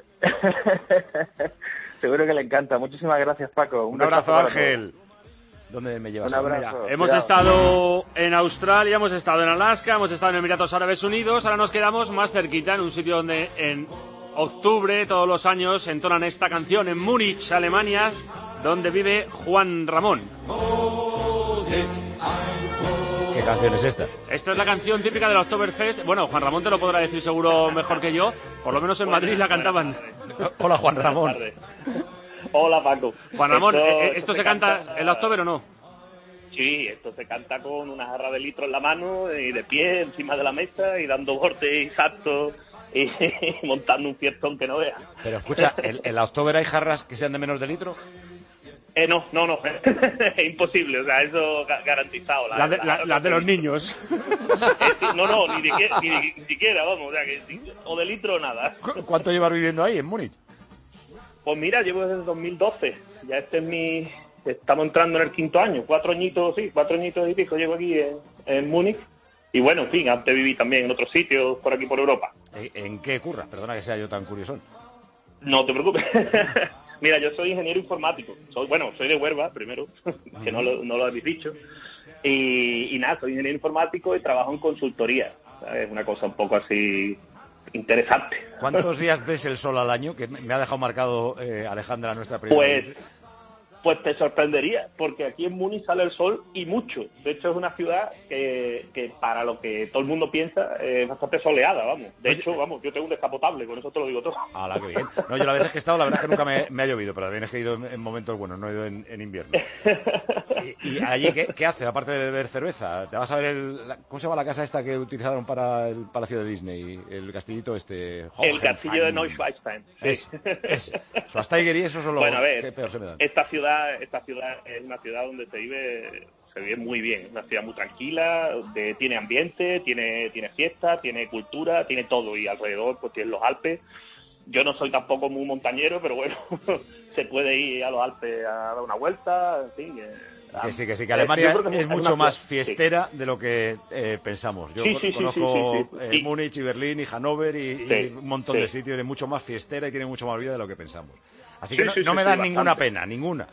Seguro que le encanta. Muchísimas gracias, Paco. Un besazo abrazo, para Ángel. ¿Dónde me llevas? Un ahora? abrazo. Mira, Hemos estado en Australia, hemos estado en Alaska, hemos estado en Emiratos Árabes Unidos, ahora nos quedamos más cerquita en un sitio donde en octubre todos los años entonan esta canción en Múnich, Alemania, donde vive Juan Ramón. ¿Qué canción es esta? Esta es la canción típica del Oktoberfest. Bueno, Juan Ramón te lo podrá decir seguro mejor que yo, por lo menos en Madrid la cantaban. Hola, Juan Ramón. Hola, Paco. Juan Ramón, Esto- ¿eh, esto ¿esto se se canta canta- el Oktober o no? Sí, esto se canta con una jarra de litro en la mano y de pie encima de la mesa y dando bordes y saltos y montando un fiestón que no veas. Pero escucha, ¿en, en la October hay jarras que sean de menos de litro? Eh, no, no, no, es imposible, o sea, eso ga- garantizado. Las de, la- las de los niños. No, no, ni, de- ni, ni- ni siquiera, vamos, o sea, que si- o de litro o nada. ¿Cu- ¿Cuánto llevas viviendo ahí, en Múnich? Pues mira, llevo desde dos mil doce, ya este es mi... Estamos entrando en el quinto año, cuatro añitos, sí, cuatro añitos y pico llevo aquí en, en Múnich. Y bueno, en fin, antes viví también en otros sitios por aquí por Europa. ¿En, en qué curras? Perdona que sea yo tan curioso. No te preocupes. Mira, yo soy ingeniero informático. Soy, bueno, soy de Huelva, primero, que no lo, no lo habéis dicho. Y, y nada, soy ingeniero informático y trabajo en consultoría. Es una cosa un poco así interesante. ¿Cuántos días ves el sol al año? Que me me ha dejado marcado eh, Alejandra, nuestra primera. Pues, pues te sorprendería, porque aquí en Múnich sale el sol y mucho. De hecho, es una ciudad que, que para lo que todo el mundo piensa es bastante soleada, vamos. De hecho, vamos, yo tengo un descapotable, con eso te lo digo todo. ¡Hala, qué bien! No, yo la vez que he estado, la verdad es que nunca me, me ha llovido, pero también es que he ido en, en momentos buenos, no he ido en, en invierno. ¿Y, y allí qué, qué hace, aparte de beber cerveza? ¿Te vas a ver el... la- ¿Cómo se llama la casa esta que utilizaron para el Palacio de Disney? El castillito este... El castillo de Neuschwanstein. Es, es. Schwarzenegger y eso son los Bueno, a ver, que peor se me dan. esta ciudad, esta ciudad es una ciudad donde se vive, se vive muy bien, una ciudad muy tranquila, de- tiene ambiente, tiene, tiene fiesta, tiene cultura, tiene todo y alrededor pues tiene los Alpes. Yo no soy tampoco muy montañero, pero bueno, se puede ir a los Alpes a dar una vuelta, en fin. eh, Que sí, que sí, que eh, Alemania yo creo que es una mucho más ciudad- fiestera de lo que eh, pensamos. Yo Sí, con- sí, sí, conozco sí, sí, sí. eh, Sí. Múnich y Berlín y Hannover y, y Sí, un montón sí. de sitios, es mucho más fiestera y tiene mucho más vida de lo que pensamos. Así Sí, que no, sí, no sí, me sí, da bastante. ninguna pena, ninguna.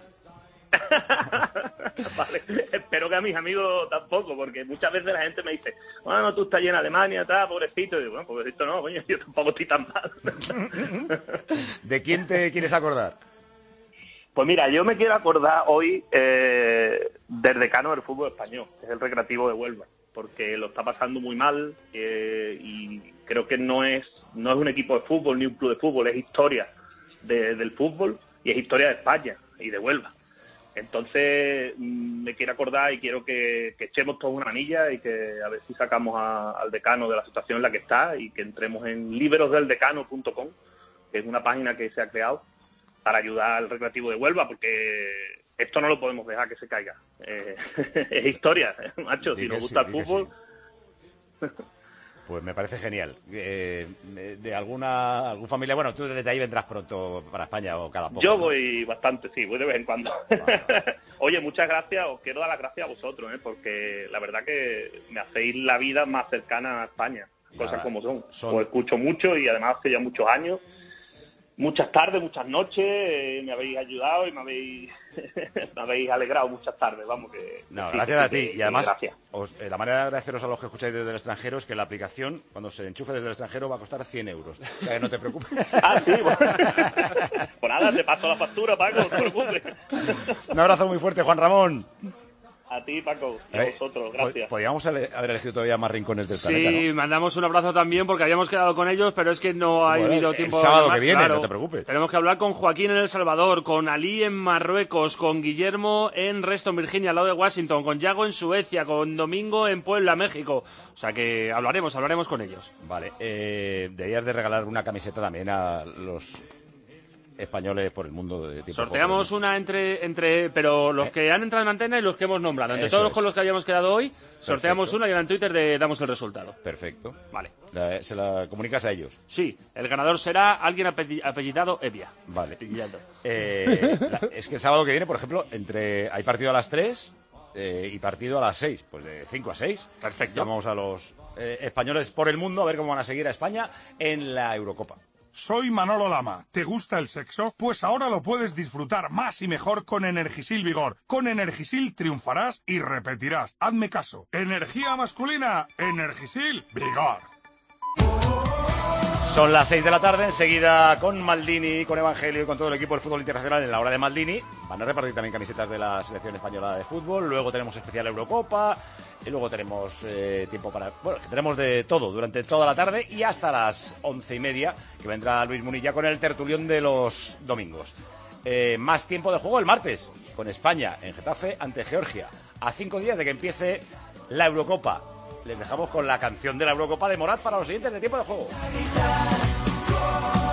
Vale, espero que a mis amigos tampoco, porque muchas veces la gente me dice, bueno, tú estás allí en Alemania, tal, pobrecito. Y digo, bueno, pobrecito no, coño, yo tampoco estoy tan mal. ¿De quién te quieres acordar? Pues mira, yo me quiero acordar hoy eh, del decano del fútbol español, que es el Recreativo de Huelva, porque lo está pasando muy mal eh, y creo que no es no es un equipo de fútbol ni un club de fútbol, es historia de- del fútbol y es historia de España y de Huelva. Entonces mm, me quiero acordar y quiero que, que echemos toda una manilla y que a ver si sacamos a- al decano de la situación en la que está y que entremos en liberos del decano punto com, que es una página que se ha creado para ayudar al Recreativo de Huelva, porque esto no lo podemos dejar que se caiga. Eh, es historia, ¿eh, macho, Di si que nos gusta sí, el di que fútbol. Pues me parece genial. Eh, de alguna algún familia, bueno, tú desde ahí vendrás pronto para España o cada poco. Yo ¿no? voy bastante, sí, voy de vez en cuando. Oye, muchas gracias, os quiero dar las gracias a vosotros, ¿eh? Porque la verdad que me hacéis la vida más cercana a España, cosas Nada, como son. son- Os escucho mucho y además hace ya muchos años, muchas tardes, muchas noches, eh, me habéis ayudado y me habéis, me habéis alegrado muchas tardes, vamos que... No, sí, gracias que a sí, ti. que- Y además, gracias. os- eh, la manera de agradeceros a los que escucháis desde el extranjero es que la aplicación, cuando se enchufe desde el extranjero, va a costar cien euros. O sea, que no te preocupes. Ah, sí, bueno. Pues nada, te paso la factura, Paco, no te preocupes. Un abrazo muy fuerte, Juan Ramón. A ti, Paco, y a Eh, vosotros, gracias. Podríamos haber elegido todavía más rincones del Sí, planeta, ¿no? mandamos un abrazo también porque habíamos quedado con ellos, pero es que no ha Bueno, habido el tiempo. sábado de llamar, que viene, claro. no te preocupes. Tenemos que hablar con Joaquín en El Salvador, con Ali en Marruecos, con Guillermo en Reston, Virginia, al lado de Washington, con Yago en Suecia, con Domingo en Puebla, México. O sea que hablaremos, hablaremos con ellos. Vale, eh, deberías de regalar una camiseta también a los españoles por el mundo de tiempo. Sorteamos una entre, entre, pero los que han entrado en antena y los que hemos nombrado. Entre Eso todos los es. con los que habíamos quedado hoy, sorteamos Perfecto. una y ahora en Twitter de, damos el resultado. Perfecto. Vale. La- ¿Se la comunicas a ellos? Sí, el ganador será alguien apelli- apellidado Evia. Vale. Apellidado. Eh, la- es que el sábado que viene, por ejemplo, entre hay partido a las tres eh, y partido a las seis. Pues de cinco a seis. Perfecto. Llamamos a los eh, españoles por el mundo a ver cómo van a seguir a España en la Eurocopa. Soy Manolo Lama. ¿Te gusta el sexo? Pues ahora lo puedes disfrutar más y mejor con Energisil Vigor. Con Energisil triunfarás y repetirás. Hazme caso. Energía masculina. Energisil Vigor. Son las seis de la tarde, enseguida con Maldini, con Evangelio y con todo el equipo del fútbol internacional en la hora de Maldini. Van a repartir también camisetas de la selección española de fútbol. Luego tenemos especial Eurocopa. Y luego tenemos eh, tiempo para... Bueno, que tenemos de todo durante toda la tarde y hasta las once y media, que vendrá Luis Munilla con el tertulión de los domingos. Eh, más tiempo de juego el martes, con España en Getafe ante Georgia. A cinco días de que empiece la Eurocopa. Les dejamos con la canción de la Eurocopa de Morat para los siguientes de tiempo de juego.